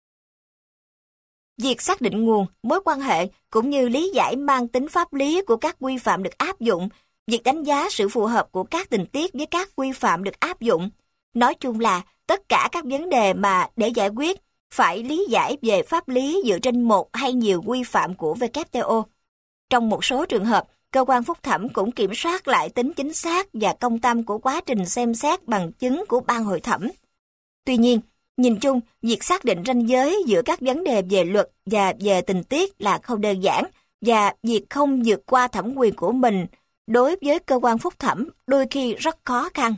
Việc xác định nguồn, mối quan hệ cũng như lý giải mang tính pháp lý của các quy phạm được áp dụng, việc đánh giá sự phù hợp của các tình tiết với các quy phạm được áp dụng. Nói chung là tất cả các vấn đề mà để giải quyết phải lý giải về pháp lý dựa trên một hay nhiều quy phạm của vê kép tê o. Trong một số trường hợp, cơ quan phúc thẩm cũng kiểm soát lại tính chính xác và công tâm của quá trình xem xét bằng chứng của ban hội thẩm. Tuy nhiên, nhìn chung, việc xác định ranh giới giữa các vấn đề về luật và về tình tiết là không đơn giản, và việc không vượt qua thẩm quyền của mình đối với cơ quan phúc thẩm đôi khi rất khó khăn.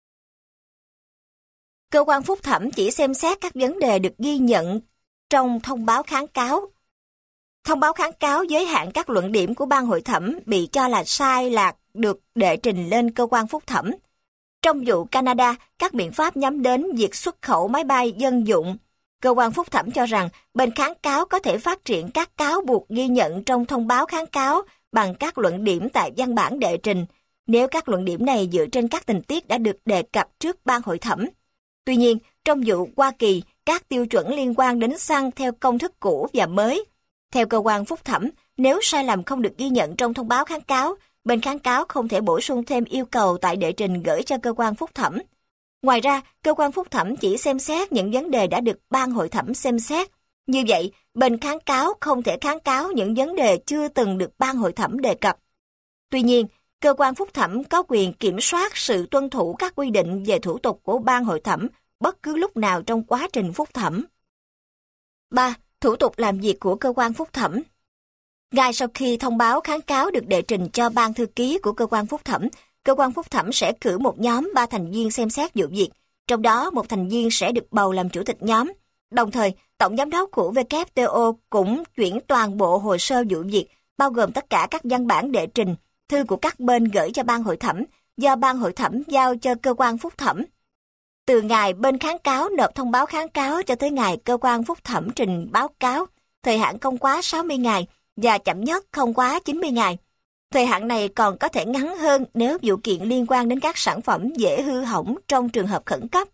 Cơ quan phúc thẩm chỉ xem xét các vấn đề được ghi nhận trong thông báo kháng cáo. Thông báo kháng cáo giới hạn các luận điểm của ban hội thẩm bị cho là sai lạc được đệ trình lên cơ quan phúc thẩm. Trong vụ Canada, các biện pháp nhắm đến việc xuất khẩu máy bay dân dụng, cơ quan phúc thẩm cho rằng bên kháng cáo có thể phát triển các cáo buộc ghi nhận trong thông báo kháng cáo bằng các luận điểm tại văn bản đệ trình, nếu các luận điểm này dựa trên các tình tiết đã được đề cập trước ban hội thẩm. Tuy nhiên, trong vụ Hoa Kỳ, các tiêu chuẩn liên quan đến xăng theo công thức cũ và mới. Theo cơ quan phúc thẩm, nếu sai lầm không được ghi nhận trong thông báo kháng cáo, bên kháng cáo không thể bổ sung thêm yêu cầu tại đệ trình gửi cho cơ quan phúc thẩm. Ngoài ra, cơ quan phúc thẩm chỉ xem xét những vấn đề đã được ban hội thẩm xem xét. Như vậy, bên kháng cáo không thể kháng cáo những vấn đề chưa từng được ban hội thẩm đề cập. Tuy nhiên, cơ quan phúc thẩm có quyền kiểm soát sự tuân thủ các quy định về thủ tục của ban hội thẩm bất cứ lúc nào trong quá trình phúc thẩm. ba. Thủ tục làm việc của cơ quan phúc thẩm. Ngay sau khi thông báo kháng cáo được đệ trình cho ban thư ký của cơ quan phúc thẩm, cơ quan phúc thẩm sẽ cử một nhóm ba thành viên xem xét vụ việc, trong đó một thành viên sẽ được bầu làm chủ tịch nhóm. Đồng thời, tổng giám đốc của vê kép tê o cũng chuyển toàn bộ hồ sơ vụ việc, bao gồm tất cả các văn bản đệ trình, thư của các bên gửi cho ban hội thẩm, do ban hội thẩm giao cho cơ quan phúc thẩm. Từ ngày bên kháng cáo nộp thông báo kháng cáo cho tới ngày cơ quan phúc thẩm trình báo cáo, thời hạn không quá sáu mươi ngày và chậm nhất không quá chín mươi ngày. Thời hạn này còn có thể ngắn hơn nếu vụ kiện liên quan đến các sản phẩm dễ hư hỏng trong trường hợp khẩn cấp.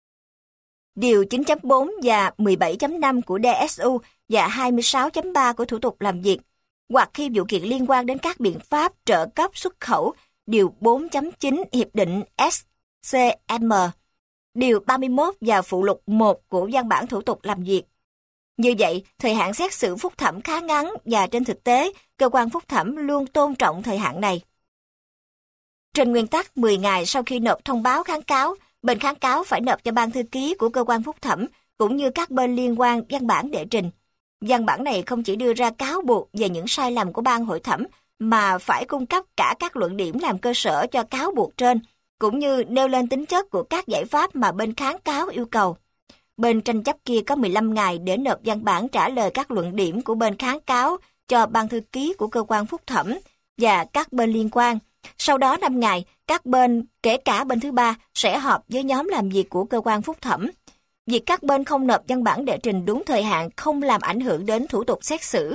Điều chín chấm bốn và mười bảy chấm năm của đê ét u và hai mươi sáu chấm ba của thủ tục làm việc, hoặc khi vụ kiện liên quan đến các biện pháp trợ cấp xuất khẩu, điều bốn chấm chín Hiệp định ét xê em, điều ba mươi mốt và phụ lục một của văn bản thủ tục làm việc. Như vậy, thời hạn xét xử phúc thẩm khá ngắn và trên thực tế, cơ quan phúc thẩm luôn tôn trọng thời hạn này. Trên nguyên tắc mười ngày sau khi nộp thông báo kháng cáo, bên kháng cáo phải nộp cho ban thư ký của cơ quan phúc thẩm cũng như các bên liên quan văn bản đệ trình. Văn bản này không chỉ đưa ra cáo buộc về những sai lầm của ban hội thẩm mà phải cung cấp cả các luận điểm làm cơ sở cho cáo buộc trên, cũng như nêu lên tính chất của các giải pháp mà bên kháng cáo yêu cầu. Bên tranh chấp kia có mười lăm ngày để nộp văn bản trả lời các luận điểm của bên kháng cáo cho ban thư ký của cơ quan phúc thẩm và các bên liên quan. Sau đó năm ngày, các bên, kể cả bên thứ ba, sẽ họp với nhóm làm việc của cơ quan phúc thẩm. Việc các bên không nộp văn bản đệ trình đúng thời hạn không làm ảnh hưởng đến thủ tục xét xử.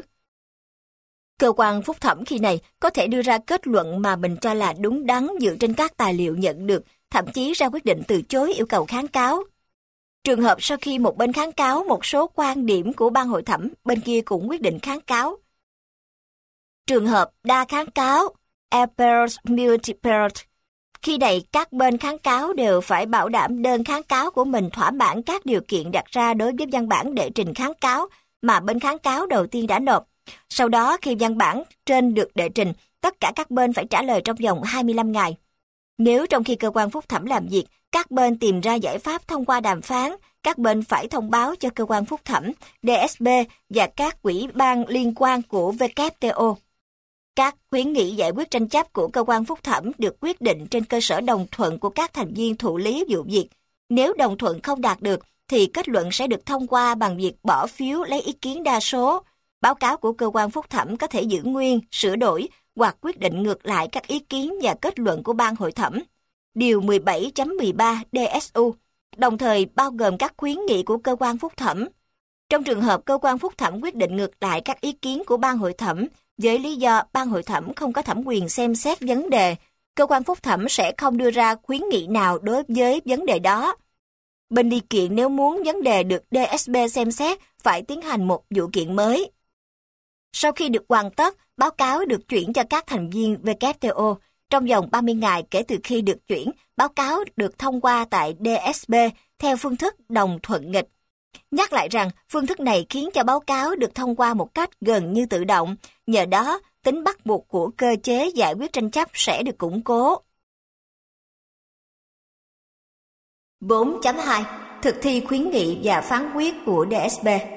Cơ quan phúc thẩm khi này có thể đưa ra kết luận mà mình cho là đúng đắn dựa trên các tài liệu nhận được, thậm chí ra quyết định từ chối yêu cầu kháng cáo. Trường hợp sau khi một bên kháng cáo một số quan điểm của ban hội thẩm, bên kia cũng quyết định kháng cáo. Trường hợp đa kháng cáo, appellate multipart, khi này các bên kháng cáo đều phải bảo đảm đơn kháng cáo của mình thỏa mãn các điều kiện đặt ra đối với văn bản đệ trình kháng cáo mà bên kháng cáo đầu tiên đã nộp. Sau đó khi văn bản trên được đệ trình, tất cả các bên phải trả lời trong vòng hai mươi lăm ngày. Nếu trong khi cơ quan phúc thẩm làm việc, các bên tìm ra giải pháp thông qua đàm phán, các bên phải thông báo cho cơ quan phúc thẩm, đê ét bê và các ủy ban liên quan của vê kép tê o. Các khuyến nghị giải quyết tranh chấp của cơ quan phúc thẩm được quyết định trên cơ sở đồng thuận của các thành viên thụ lý vụ việc. Nếu đồng thuận không đạt được, thì kết luận sẽ được thông qua bằng việc bỏ phiếu lấy ý kiến đa số. Báo cáo của cơ quan phúc thẩm có thể giữ nguyên, sửa đổi hoặc quyết định ngược lại các ý kiến và kết luận của ban hội thẩm. Điều mười bảy chấm mười ba đê ét u, đồng thời bao gồm các khuyến nghị của cơ quan phúc thẩm. Trong trường hợp cơ quan phúc thẩm quyết định ngược lại các ý kiến của ban hội thẩm, với lý do ban hội thẩm không có thẩm quyền xem xét vấn đề, cơ quan phúc thẩm sẽ không đưa ra khuyến nghị nào đối với vấn đề đó. Bên đi kiện nếu muốn vấn đề được đê ét bê xem xét phải tiến hành một vụ kiện mới. Sau khi được hoàn tất, báo cáo được chuyển cho các thành viên vê kép tê o. Trong vòng ba mươi ngày kể từ khi được chuyển, báo cáo được thông qua tại đê ét bê theo phương thức đồng thuận nghịch. Nhắc lại rằng, phương thức này khiến cho báo cáo được thông qua một cách gần như tự động, nhờ đó tính bắt buộc của cơ chế giải quyết tranh chấp sẽ được củng cố. bốn chấm hai. Thực thi khuyến nghị và phán quyết của đê ét bê.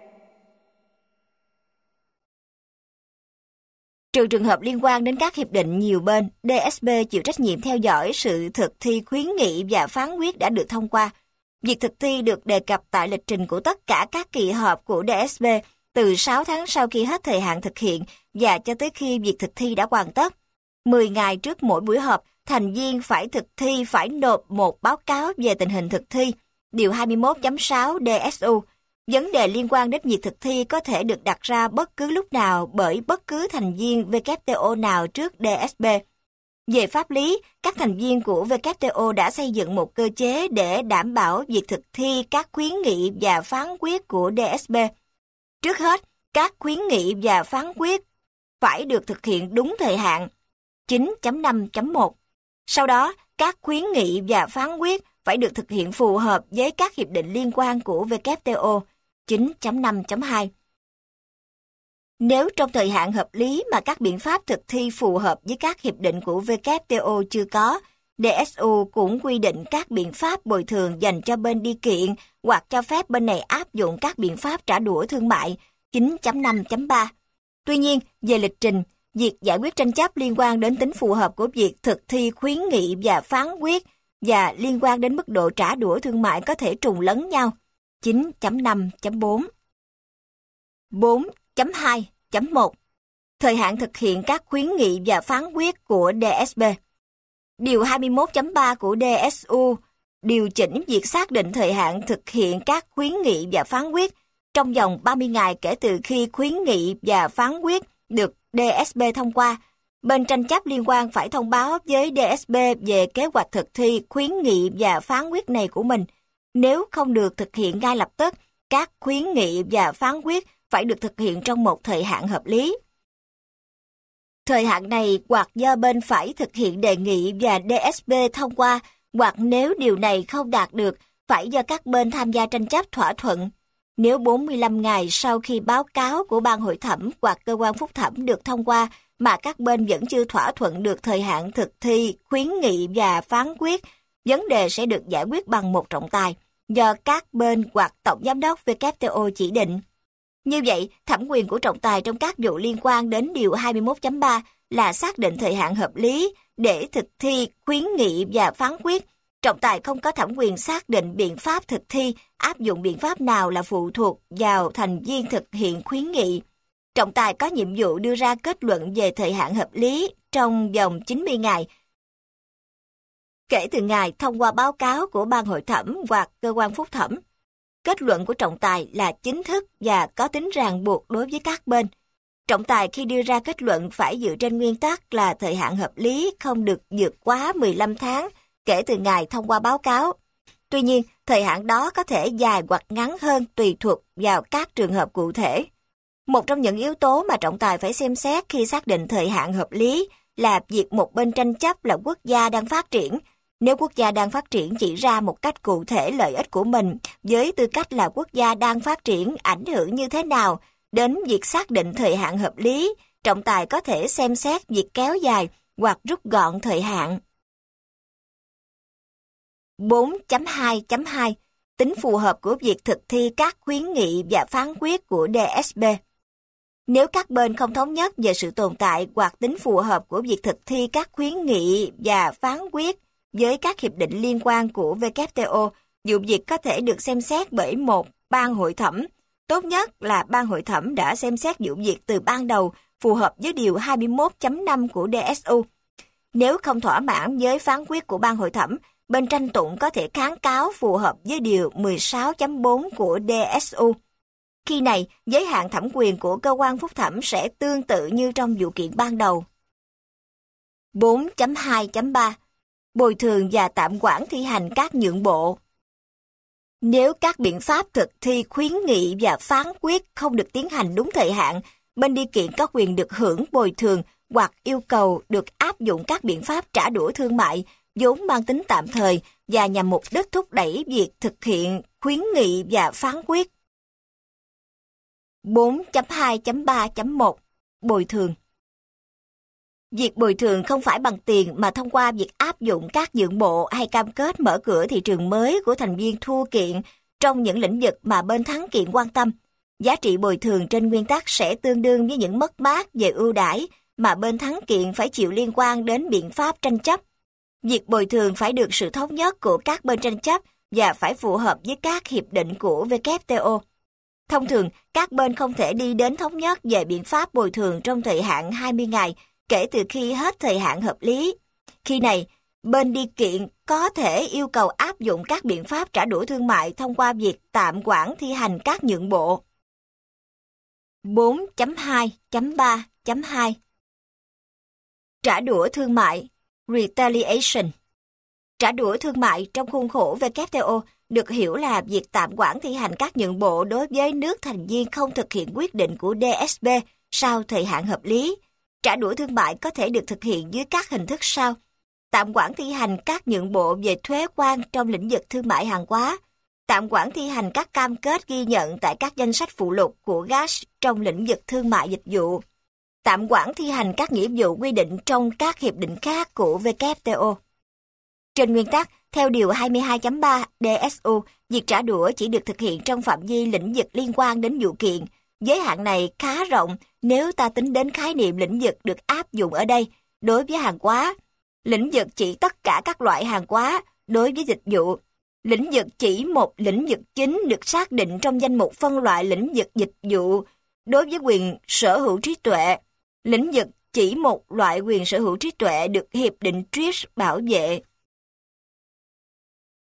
Trừ trường hợp liên quan đến các hiệp định nhiều bên, đê ét bê chịu trách nhiệm theo dõi sự thực thi khuyến nghị và phán quyết đã được thông qua. Việc thực thi được đề cập tại lịch trình của tất cả các kỳ họp của đê ét bê từ sáu tháng sau khi hết thời hạn thực hiện và cho tới khi việc thực thi đã hoàn tất. mười ngày trước mỗi buổi họp, thành viên phải thực thi phải nộp một báo cáo về tình hình thực thi. Điều hai mươi mốt chấm sáu đê ét u. Vấn đề liên quan đến việc thực thi có thể được đặt ra bất cứ lúc nào bởi bất cứ thành viên vê kép tê o nào trước đê ét bê. Về pháp lý, các thành viên của vê kép tê o đã xây dựng một cơ chế để đảm bảo việc thực thi các khuyến nghị và phán quyết của đê ét bê. Trước hết, các khuyến nghị và phán quyết phải được thực hiện đúng thời hạn chín chấm năm chấm một. Sau đó, các khuyến nghị và phán quyết phải được thực hiện phù hợp với các hiệp định liên quan của vê kép tê o chín chấm năm chấm hai. Nếu trong thời hạn hợp lý mà các biện pháp thực thi phù hợp với các hiệp định của vê kép tê o chưa có, đê ét u cũng quy định các biện pháp bồi thường dành cho bên đi kiện hoặc cho phép bên này áp dụng các biện pháp trả đũa thương mại chín chấm năm chấm ba. Tuy nhiên, về lịch trình, việc giải quyết tranh chấp liên quan đến tính phù hợp của việc thực thi khuyến nghị và phán quyết và liên quan đến mức độ trả đũa thương mại có thể trùng lẫn nhau chín chấm năm chấm bốn. bốn chấm hai chấm một. Thời hạn thực hiện các khuyến nghị và phán quyết của đê ét bê. Điều hai mươi mốt chấm ba của đê ét u điều chỉnh việc xác định thời hạn thực hiện các khuyến nghị và phán quyết trong vòng ba mươi ngày kể từ khi khuyến nghị và phán quyết được đê ét bê thông qua. Bên tranh chấp liên quan phải thông báo với đê ét bê về kế hoạch thực thi khuyến nghị và phán quyết này của mình. Nếu không được thực hiện ngay lập tức, các khuyến nghị và phán quyết phải được thực hiện trong một thời hạn hợp lý. Thời hạn này hoặc do bên phải thực hiện đề nghị và đê ét bê thông qua, hoặc nếu điều này không đạt được, phải do các bên tham gia tranh chấp thỏa thuận. Nếu bốn mươi lăm ngày sau khi báo cáo của ban hội thẩm hoặc cơ quan phúc thẩm được thông qua mà các bên vẫn chưa thỏa thuận được thời hạn thực thi khuyến nghị và phán quyết, vấn đề sẽ được giải quyết bằng một trọng tài do các bên hoặc tổng giám đốc vê kép tê o chỉ định. Như vậy, thẩm quyền của trọng tài trong các vụ liên quan đến điều hai mươi mốt chấm ba là xác định thời hạn hợp lý để thực thi khuyến nghị và phán quyết. Trọng tài không có thẩm quyền xác định biện pháp thực thi, áp dụng biện pháp nào là phụ thuộc vào thành viên thực hiện khuyến nghị. Trọng tài có nhiệm vụ đưa ra kết luận về thời hạn hợp lý trong vòng chín mươi ngày kể từ ngày thông qua báo cáo của ban hội thẩm hoặc cơ quan phúc thẩm. Kết luận của trọng tài là chính thức và có tính ràng buộc đối với các bên. Trọng tài khi đưa ra kết luận phải dựa trên nguyên tắc là thời hạn hợp lý không được vượt quá mười lăm tháng kể từ ngày thông qua báo cáo. Tuy nhiên, thời hạn đó có thể dài hoặc ngắn hơn tùy thuộc vào các trường hợp cụ thể. Một trong những yếu tố mà trọng tài phải xem xét khi xác định thời hạn hợp lý là việc một bên tranh chấp là quốc gia đang phát triển. Nếu quốc gia đang phát triển chỉ ra một cách cụ thể lợi ích của mình với tư cách là quốc gia đang phát triển ảnh hưởng như thế nào đến việc xác định thời hạn hợp lý, trọng tài có thể xem xét việc kéo dài hoặc rút gọn thời hạn. bốn chấm hai chấm hai Tính phù hợp của việc thực thi các khuyến nghị và phán quyết của đê ét bê. Nếu các bên không thống nhất về sự tồn tại hoặc tính phù hợp của việc thực thi các khuyến nghị và phán quyết với các hiệp định liên quan của vê kép tê o, vụ việc có thể được xem xét bởi một ban hội thẩm. Tốt nhất là ban hội thẩm đã xem xét vụ việc từ ban đầu phù hợp với điều hai mươi mốt chấm năm của đê ét u. Nếu không thỏa mãn với phán quyết của ban hội thẩm, bên tranh tụng có thể kháng cáo phù hợp với điều mười sáu chấm bốn của đê ét u. Khi này, giới hạn thẩm quyền của cơ quan phúc thẩm sẽ tương tự như trong vụ kiện ban đầu. bốn chấm hai chấm ba Bồi thường và tạm hoãn thi hành các nhượng bộ. Nếu các biện pháp thực thi khuyến nghị và phán quyết không được tiến hành đúng thời hạn, bên đi kiện có quyền được hưởng bồi thường hoặc yêu cầu được áp dụng các biện pháp trả đũa thương mại vốn mang tính tạm thời và nhằm mục đích thúc đẩy việc thực hiện khuyến nghị và phán quyết. bốn chấm hai chấm ba chấm một Bồi thường. Việc bồi thường không phải bằng tiền mà thông qua việc áp dụng các nhượng bộ hay cam kết mở cửa thị trường mới của thành viên thua kiện trong những lĩnh vực mà bên thắng kiện quan tâm. Giá trị bồi thường trên nguyên tắc sẽ tương đương với những mất mát về ưu đãi mà bên thắng kiện phải chịu liên quan đến biện pháp tranh chấp. Việc bồi thường phải được sự thống nhất của các bên tranh chấp và phải phù hợp với các hiệp định của vê kép tê o. Thông thường, các bên không thể đi đến thống nhất về biện pháp bồi thường trong thời hạn hai mươi ngày kể từ khi hết thời hạn hợp lý. Khi này, bên đi kiện có thể yêu cầu áp dụng các biện pháp trả đũa thương mại thông qua việc tạm hoãn thi hành các nhượng bộ. bốn chấm hai chấm ba chấm hai Trả đũa thương mại Retaliation. Trả đũa thương mại trong khuôn khổ vê kép tê o được hiểu là việc tạm hoãn thi hành các nhượng bộ đối với nước thành viên không thực hiện quyết định của đê ét bê sau thời hạn hợp lý. Trả đũa thương mại có thể được thực hiện dưới các hình thức sau: tạm hoãn thi hành các nhượng bộ về thuế quan trong lĩnh vực thương mại hàng hóa, tạm hoãn thi hành các cam kết ghi nhận tại các danh sách phụ lục của giê a tê trong lĩnh vực thương mại dịch vụ, tạm hoãn thi hành các nghĩa vụ quy định trong các hiệp định khác của vê kép tê o. Trên nguyên tắc, theo điều hai mươi hai chấm ba đê ét u, việc trả đũa chỉ được thực hiện trong phạm vi lĩnh vực liên quan đến vụ kiện. Giới hạn này khá rộng nếu ta tính đến khái niệm lĩnh vực được áp dụng ở đây. Đối với hàng hóa, lĩnh vực chỉ tất cả các loại hàng hóa. Đối với dịch vụ, lĩnh vực chỉ một lĩnh vực chính được xác định trong danh mục phân loại lĩnh vực dịch vụ. Đối với quyền sở hữu trí tuệ, lĩnh vực chỉ một loại quyền sở hữu trí tuệ được Hiệp định tê rít bảo vệ.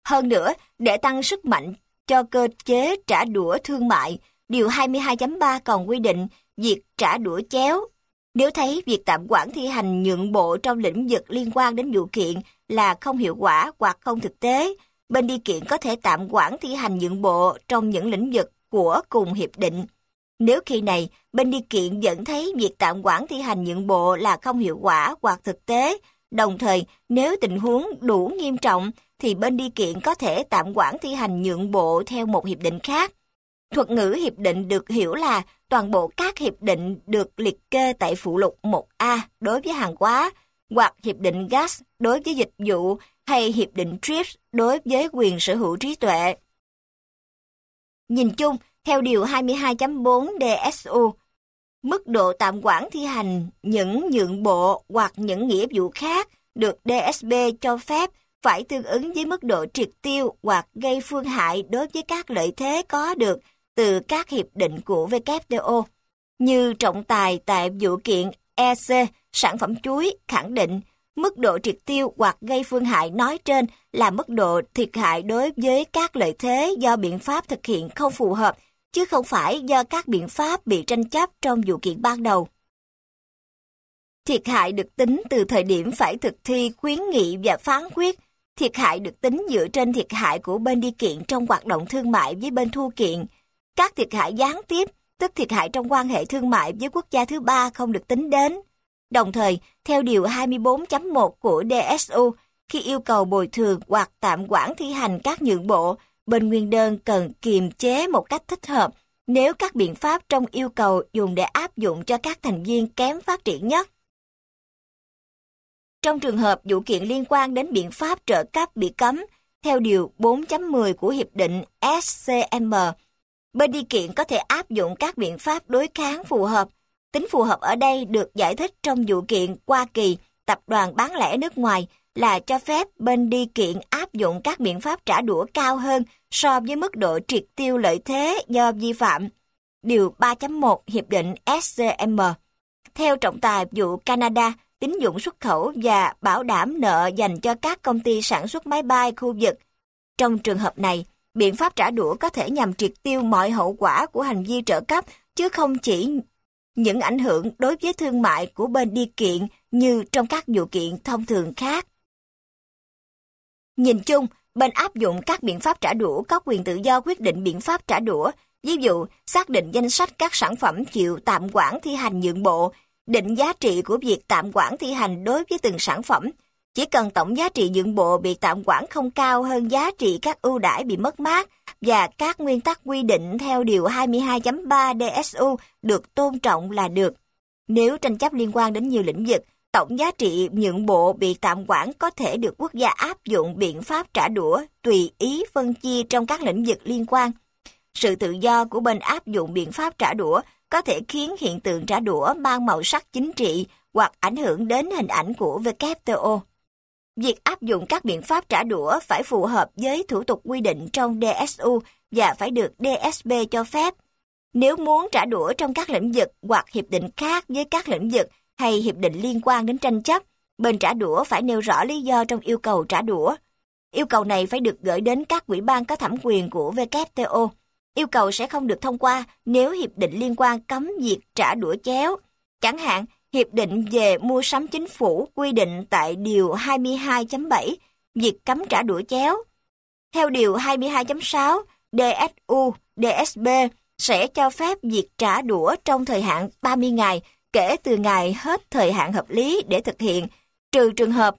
Hơn nữa, để tăng sức mạnh cho cơ chế trả đũa thương mại, Điều hai mươi hai chấm ba còn quy định việc trả đũa chéo. Nếu thấy việc tạm hoãn thi hành nhượng bộ trong lĩnh vực liên quan đến vụ kiện là không hiệu quả hoặc không thực tế, bên đi kiện có thể tạm hoãn thi hành nhượng bộ trong những lĩnh vực của cùng hiệp định. Nếu khi này, bên đi kiện vẫn thấy việc tạm hoãn thi hành nhượng bộ là không hiệu quả hoặc thực tế, đồng thời nếu tình huống đủ nghiêm trọng thì bên đi kiện có thể tạm hoãn thi hành nhượng bộ theo một hiệp định khác. Thuật ngữ hiệp định được hiểu là toàn bộ các hiệp định được liệt kê tại phụ lục một A đối với hàng hóa, hoặc hiệp định giê a tê đối với dịch vụ, hay hiệp định TRIPS đối với quyền sở hữu trí tuệ. Nhìn chung, theo Điều hai mươi hai chấm bốn đê ét u, mức độ tạm hoãn thi hành những nhượng bộ hoặc những nghĩa vụ khác được đê ét bê cho phép phải tương ứng với mức độ triệt tiêu hoặc gây phương hại đối với các lợi thế có được từ các hiệp định của vê kép tê ô. Như trọng tài tại vụ kiện e xê sản phẩm chuối khẳng định, mức độ triệt tiêu hoặc gây phương hại nói trên là mức độ thiệt hại đối với các lợi thế do biện pháp thực hiện không phù hợp, chứ không phải do các biện pháp bị tranh chấp trong vụ kiện ban đầu. Thiệt hại được tính từ thời điểm phải thực thi khuyến nghị và phán quyết. Thiệt hại được tính dựa trên thiệt hại của bên đi kiện trong hoạt động thương mại với bên thua kiện. Các thiệt hại gián tiếp, tức thiệt hại trong quan hệ thương mại với quốc gia thứ ba không được tính đến. Đồng thời, theo Điều hai mươi bốn chấm một của đê ét u, khi yêu cầu bồi thường hoặc tạm hoãn thi hành các nhượng bộ, bên nguyên đơn cần kiềm chế một cách thích hợp nếu các biện pháp trong yêu cầu dùng để áp dụng cho các thành viên kém phát triển nhất. Trong trường hợp vụ kiện liên quan đến biện pháp trợ cấp bị cấm, theo Điều bốn chấm mười của Hiệp định ét xê em, bên đi kiện có thể áp dụng các biện pháp đối kháng phù hợp. Tính phù hợp ở đây được giải thích trong vụ kiện Hoa Kỳ, tập đoàn bán lẻ nước ngoài, là cho phép bên đi kiện áp dụng các biện pháp trả đũa cao hơn so với mức độ triệt tiêu lợi thế do vi phạm. Điều ba chấm một Hiệp định ét xê em. Theo trọng tài vụ Canada, tín dụng xuất khẩu và bảo đảm nợ dành cho các công ty sản xuất máy bay khu vực. Trong trường hợp này, biện pháp trả đũa có thể nhằm triệt tiêu mọi hậu quả của hành vi trợ cấp, chứ không chỉ những ảnh hưởng đối với thương mại của bên đi kiện như trong các vụ kiện thông thường khác. Nhìn chung, bên áp dụng các biện pháp trả đũa có quyền tự do quyết định biện pháp trả đũa, ví dụ xác định danh sách các sản phẩm chịu tạm hoãn thi hành nhượng bộ, định giá trị của việc tạm hoãn thi hành đối với từng sản phẩm. Chỉ cần tổng giá trị nhượng bộ bị tạm hoãn không cao hơn giá trị các ưu đãi bị mất mát và các nguyên tắc quy định theo Điều hai mươi hai chấm ba đê ét u được tôn trọng là được. Nếu tranh chấp liên quan đến nhiều lĩnh vực, tổng giá trị nhượng bộ bị tạm hoãn có thể được quốc gia áp dụng biện pháp trả đũa tùy ý phân chia trong các lĩnh vực liên quan. Sự tự do của bên áp dụng biện pháp trả đũa có thể khiến hiện tượng trả đũa mang màu sắc chính trị hoặc ảnh hưởng đến hình ảnh của vê kép tê ô. Việc áp dụng các biện pháp trả đũa phải phù hợp với thủ tục quy định trong đê ét u và phải được đê ét bê cho phép. Nếu muốn trả đũa trong các lĩnh vực hoặc hiệp định khác với các lĩnh vực hay hiệp định liên quan đến tranh chấp, bên trả đũa phải nêu rõ lý do trong yêu cầu trả đũa. Yêu cầu này phải được gửi đến các ủy ban có thẩm quyền của vê kép tê ô. Yêu cầu sẽ không được thông qua nếu hiệp định liên quan cấm việc trả đũa chéo. Chẳng hạn, Hiệp định về mua sắm chính phủ quy định tại Điều hai mươi hai chấm bảy việc cấm trả đũa chéo. Theo Điều hai mươi hai chấm sáu, đê ét u, đê ét bê sẽ cho phép việc trả đũa trong thời hạn ba mươi ngày kể từ ngày hết thời hạn hợp lý để thực hiện, trừ trường hợp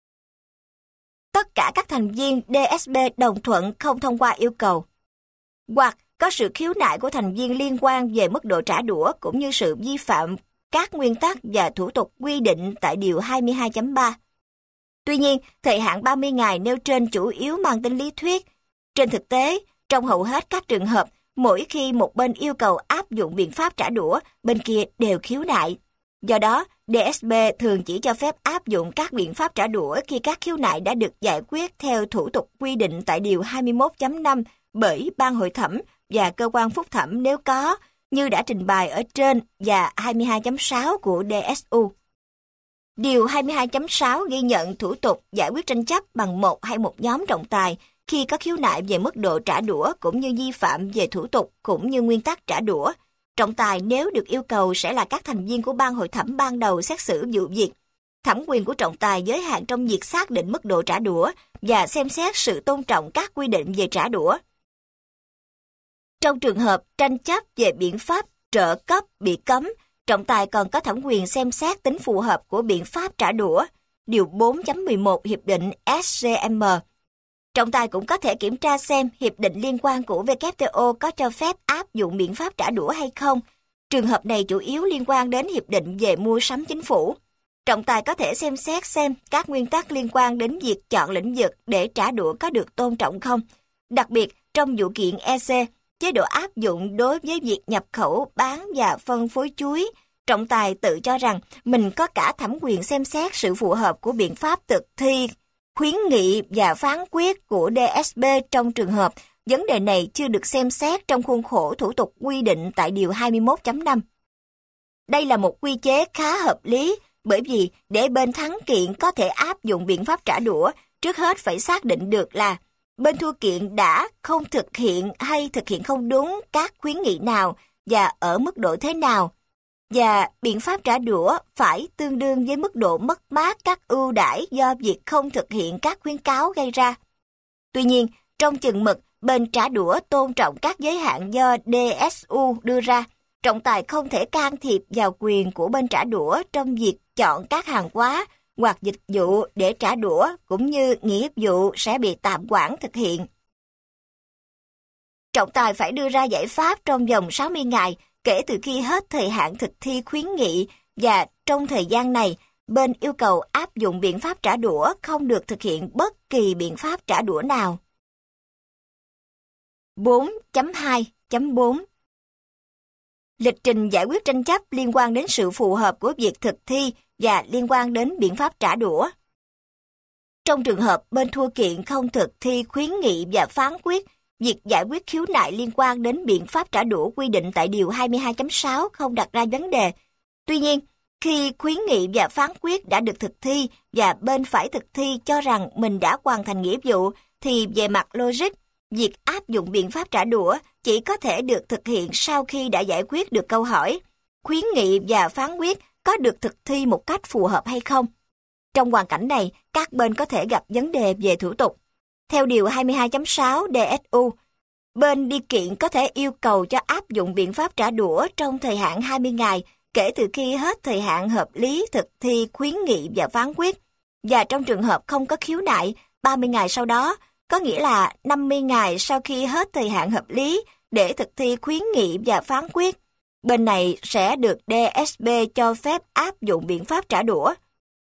tất cả các thành viên đê ét bê đồng thuận không thông qua yêu cầu, hoặc có sự khiếu nại của thành viên liên quan về mức độ trả đũa cũng như sự vi phạm các nguyên tắc và thủ tục quy định tại Điều hai mươi hai chấm ba. Tuy nhiên, thời hạn ba mươi ngày nêu trên chủ yếu mang tính lý thuyết. Trên thực tế, trong hầu hết các trường hợp, mỗi khi một bên yêu cầu áp dụng biện pháp trả đũa, bên kia đều khiếu nại. Do đó, đê ét bê thường chỉ cho phép áp dụng các biện pháp trả đũa khi các khiếu nại đã được giải quyết theo thủ tục quy định tại Điều hai mươi mốt chấm năm bởi ban hội thẩm và cơ quan phúc thẩm nếu có, như đã trình bày ở trên, và hai mươi hai chấm sáu của đê ét u. Điều hai mươi hai chấm sáu ghi nhận thủ tục giải quyết tranh chấp bằng một hay một nhóm trọng tài khi có khiếu nại về mức độ trả đũa cũng như vi phạm về thủ tục cũng như nguyên tắc trả đũa, trọng tài nếu được yêu cầu sẽ là các thành viên của ban hội thẩm ban đầu xét xử vụ việc. Thẩm quyền của trọng tài giới hạn trong việc xác định mức độ trả đũa và xem xét sự tôn trọng các quy định về trả đũa. Trong trường hợp tranh chấp về biện pháp trợ cấp bị cấm, trọng tài còn có thẩm quyền xem xét tính phù hợp của biện pháp trả đũa, điều bốn chấm mười một Hiệp định S C M. Trọng tài cũng có thể kiểm tra xem hiệp định liên quan của W T O có cho phép áp dụng biện pháp trả đũa hay không. Trường hợp này chủ yếu liên quan đến hiệp định về mua sắm chính phủ. Trọng tài có thể xem xét xem các nguyên tắc liên quan đến việc chọn lĩnh vực để trả đũa có được tôn trọng không. Đặc biệt, trong vụ kiện E C, chế độ áp dụng đối với việc nhập khẩu, bán và phân phối chuối, trọng tài tự cho rằng mình có cả thẩm quyền xem xét sự phù hợp của biện pháp thực thi, khuyến nghị và phán quyết của D S B trong trường hợp vấn đề này chưa được xem xét trong khuôn khổ thủ tục quy định tại điều hai mươi mốt chấm năm. Đây là một quy chế khá hợp lý, bởi vì để bên thắng kiện có thể áp dụng biện pháp trả đũa, trước hết phải xác định được là bên thua kiện đã không thực hiện hay thực hiện không đúng các khuyến nghị nào và ở mức độ thế nào, và biện pháp trả đũa phải tương đương với mức độ mất mát các ưu đãi do việc không thực hiện các khuyến cáo gây ra. Tuy nhiên, trong chừng mực bên trả đũa tôn trọng các giới hạn do D S U đưa ra, trọng tài không thể can thiệp vào quyền của bên trả đũa trong việc chọn các hàng hóa hoặc dịch vụ để trả đũa cũng như nghĩa vụ sẽ bị tạm hoãn thực hiện. Trọng tài phải đưa ra giải pháp trong vòng sáu mươi ngày kể từ khi hết thời hạn thực thi khuyến nghị, và trong thời gian này, bên yêu cầu áp dụng biện pháp trả đũa không được thực hiện bất kỳ biện pháp trả đũa nào. bốn chấm hai chấm bốn Lịch trình giải quyết tranh chấp liên quan đến sự phù hợp của việc thực thi và liên quan đến biện pháp trả đũa. Trong trường hợp bên thua kiện không thực thi khuyến nghị và phán quyết, việc giải quyết khiếu nại liên quan đến biện pháp trả đũa quy định tại điều hai mươi hai chấm sáu không đặt ra vấn đề. Tuy nhiên, khi khuyến nghị và phán quyết đã được thực thi và bên phải thực thi cho rằng mình đã hoàn thành nghĩa vụ, thì về mặt logic, việc áp dụng biện pháp trả đũa chỉ có thể được thực hiện sau khi đã giải quyết được câu hỏi khuyến nghị và phán quyết có được thực thi một cách phù hợp hay không. Trong hoàn cảnh này, các bên có thể gặp vấn đề về thủ tục. Theo điều hai mươi hai chấm sáu D S U, bên đi kiện có thể yêu cầu cho áp dụng biện pháp trả đũa trong thời hạn hai mươi ngày kể từ khi hết thời hạn hợp lý thực thi khuyến nghị và phán quyết, và trong trường hợp không có khiếu nại, ba mươi ngày sau đó, có nghĩa là năm mươi ngày sau khi hết thời hạn hợp lý để thực thi khuyến nghị và phán quyết, bên này sẽ được D S B cho phép áp dụng biện pháp trả đũa.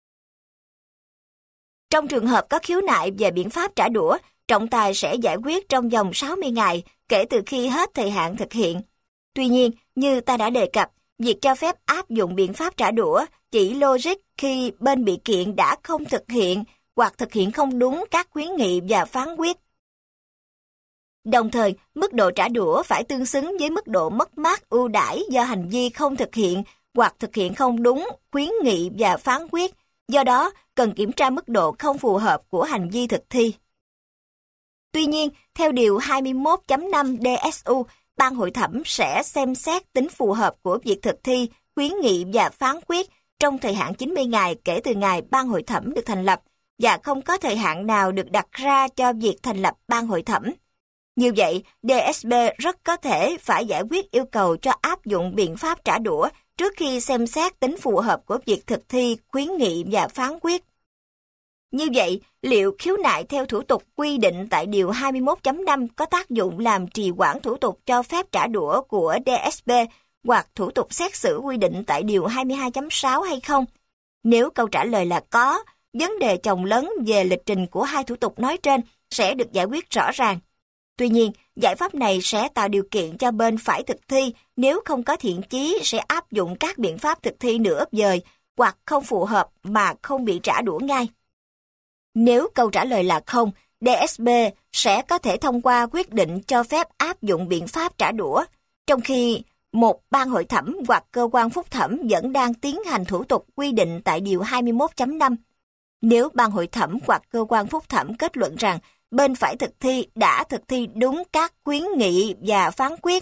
Trong trường hợp có khiếu nại về biện pháp trả đũa, trọng tài sẽ giải quyết trong vòng sáu mươi ngày kể từ khi hết thời hạn thực hiện. Tuy nhiên, như ta đã đề cập, việc cho phép áp dụng biện pháp trả đũa chỉ logic khi bên bị kiện đã không thực hiện hoặc thực hiện không đúng các khuyến nghị và phán quyết. Đồng thời, mức độ trả đũa phải tương xứng với mức độ mất mát ưu đãi do hành vi không thực hiện hoặc thực hiện không đúng khuyến nghị và phán quyết. Do đó, cần kiểm tra mức độ không phù hợp của hành vi thực thi. Tuy nhiên, theo điều hai mươi mốt chấm năm D S U, ban hội thẩm sẽ xem xét tính phù hợp của việc thực thi khuyến nghị và phán quyết trong thời hạn chín mươi ngày kể từ ngày ban hội thẩm được thành lập, và không có thời hạn nào được đặt ra cho việc thành lập ban hội thẩm. Như vậy, D S B rất có thể phải giải quyết yêu cầu cho áp dụng biện pháp trả đũa trước khi xem xét tính phù hợp của việc thực thi khuyến nghị và phán quyết. Như vậy, liệu khiếu nại theo thủ tục quy định tại điều hai mươi mốt chấm năm có tác dụng làm trì hoãn thủ tục cho phép trả đũa của D S B hoặc thủ tục xét xử quy định tại điều hai mươi hai chấm sáu hay không? Nếu câu trả lời là có, vấn đề chồng lấn về lịch trình của hai thủ tục nói trên sẽ được giải quyết rõ ràng. Tuy nhiên, giải pháp này sẽ tạo điều kiện cho bên phải thực thi nếu không có thiện chí sẽ áp dụng các biện pháp thực thi nửa vời hoặc không phù hợp mà không bị trả đũa ngay. Nếu câu trả lời là không, D S B sẽ có thể thông qua quyết định cho phép áp dụng biện pháp trả đũa, trong khi một ban hội thẩm hoặc cơ quan phúc thẩm vẫn đang tiến hành thủ tục quy định tại điều hai mươi mốt chấm năm. Nếu ban hội thẩm hoặc cơ quan phúc thẩm kết luận rằng bên phải thực thi đã thực thi đúng các khuyến nghị và phán quyết.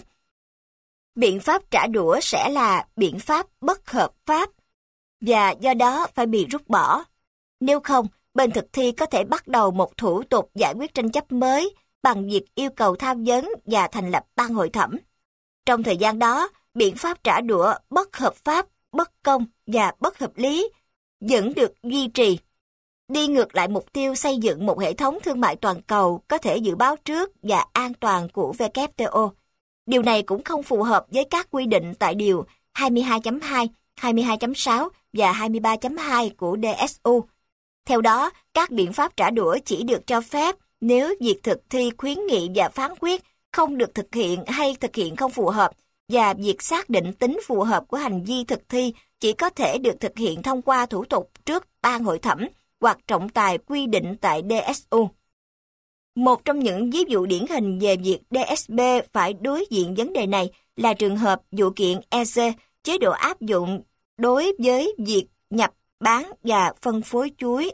Biện pháp trả đũa sẽ là biện pháp bất hợp pháp và do đó phải bị rút bỏ. Nếu không, bên thực thi có thể bắt đầu một thủ tục giải quyết tranh chấp mới bằng việc yêu cầu tham vấn và thành lập ban hội thẩm. Trong thời gian đó, biện pháp trả đũa bất hợp pháp, bất công và bất hợp lý vẫn được duy trì. Đi ngược lại mục tiêu xây dựng một hệ thống thương mại toàn cầu có thể dự báo trước và an toàn của W T O. Điều này cũng không phù hợp với các quy định tại Điều hai mươi hai chấm hai, hai mươi hai chấm sáu và hai mươi ba chấm hai của D S U. Theo đó, các biện pháp trả đũa chỉ được cho phép nếu việc thực thi khuyến nghị và phán quyết không được thực hiện hay thực hiện không phù hợp, và việc xác định tính phù hợp của hành vi thực thi chỉ có thể được thực hiện thông qua thủ tục trước ban hội thẩm hoặc trọng tài quy định tại D S U. Một trong những ví dụ điển hình về việc D S B phải đối diện vấn đề này là trường hợp vụ kiện E C, chế độ áp dụng đối với việc nhập, bán và phân phối chuối.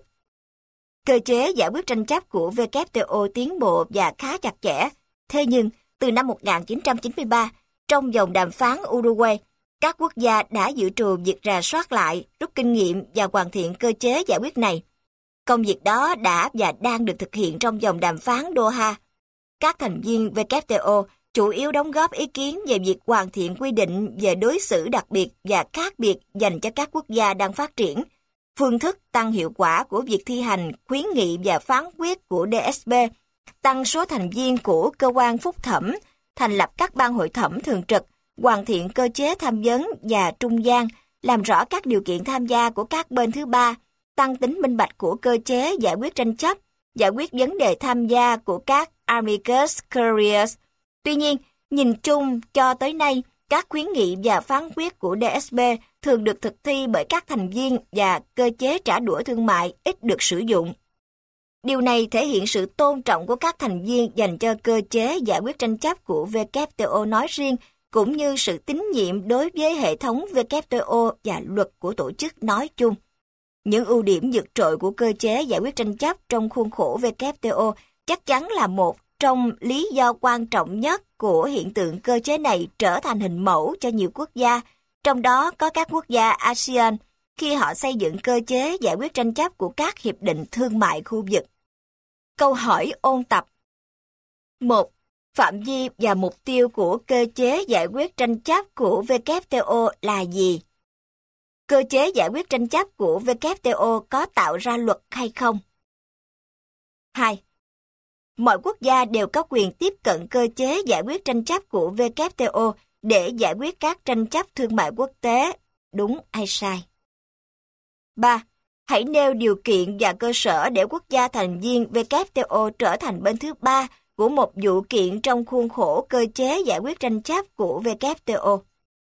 Cơ chế giải quyết tranh chấp của W T O tiến bộ và khá chặt chẽ. Thế nhưng, từ năm một nghìn chín trăm chín mươi ba, trong vòng đàm phán Uruguay, các quốc gia đã dự trù việc rà soát lại, rút kinh nghiệm và hoàn thiện cơ chế giải quyết này. Công việc đó đã và đang được thực hiện trong vòng đàm phán Doha. Các thành viên W T O chủ yếu đóng góp ý kiến về việc hoàn thiện quy định về đối xử đặc biệt và khác biệt dành cho các quốc gia đang phát triển, phương thức tăng hiệu quả của việc thi hành khuyến nghị và phán quyết của D S B, tăng số thành viên của cơ quan phúc thẩm, thành lập các ban hội thẩm thường trực, hoàn thiện cơ chế tham vấn và trung gian, làm rõ các điều kiện tham gia của các bên thứ ba, tăng tính minh bạch của cơ chế giải quyết tranh chấp, giải quyết vấn đề tham gia của các amicus curiae. Tuy nhiên, nhìn chung cho tới nay, các khuyến nghị và phán quyết của D S B thường được thực thi bởi các thành viên và cơ chế trả đũa thương mại ít được sử dụng. Điều này thể hiện sự tôn trọng của các thành viên dành cho cơ chế giải quyết tranh chấp của W T O nói riêng, cũng như sự tín nhiệm đối với hệ thống W T O và luật của tổ chức nói chung. Những ưu điểm vượt trội của cơ chế giải quyết tranh chấp trong khuôn khổ W T O chắc chắn là một trong lý do quan trọng nhất của hiện tượng cơ chế này trở thành hình mẫu cho nhiều quốc gia, trong đó có các quốc gia a sê an, khi họ xây dựng cơ chế giải quyết tranh chấp của các hiệp định thương mại khu vực. Câu hỏi ôn tập. một. Phạm vi và mục tiêu của cơ chế giải quyết tranh chấp của W T O là gì? Cơ chế giải quyết tranh chấp của W T O có tạo ra luật hay không? hai. Mọi quốc gia đều có quyền tiếp cận cơ chế giải quyết tranh chấp của W T O để giải quyết các tranh chấp thương mại quốc tế, đúng hay sai? ba. Hãy nêu điều kiện và cơ sở để quốc gia thành viên W T O trở thành bên thứ ba của một vụ kiện trong khuôn khổ cơ chế giải quyết tranh chấp của W T O.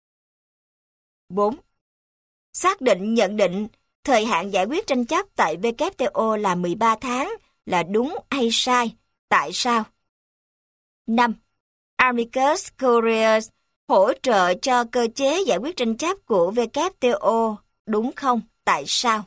bốn. Xác định nhận định thời hạn giải quyết tranh chấp tại W T O là mười ba tháng là đúng hay sai? Tại sao? năm. Amicus curiae hỗ trợ cho cơ chế giải quyết tranh chấp của W T O, đúng không? Tại sao?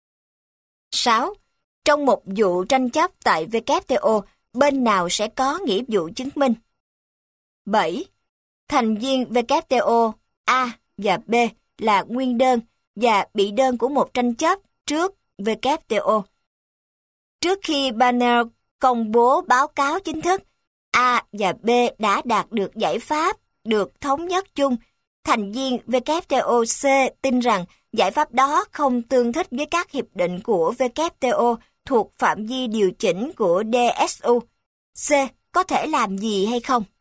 sáu. Trong một vụ tranh chấp tại W T O, bên nào sẽ có nghĩa vụ chứng minh? bảy. Thành viên W T O A và B là nguyên đơn và bị đơn của một tranh chấp trước W T O. Trước khi panel công bố báo cáo chính thức, A và B đã đạt được giải pháp được thống nhất chung. Thành viên W T O C tin rằng giải pháp đó không tương thích với các hiệp định của W T O thuộc phạm vi điều chỉnh của D S U. C có thể làm gì hay không?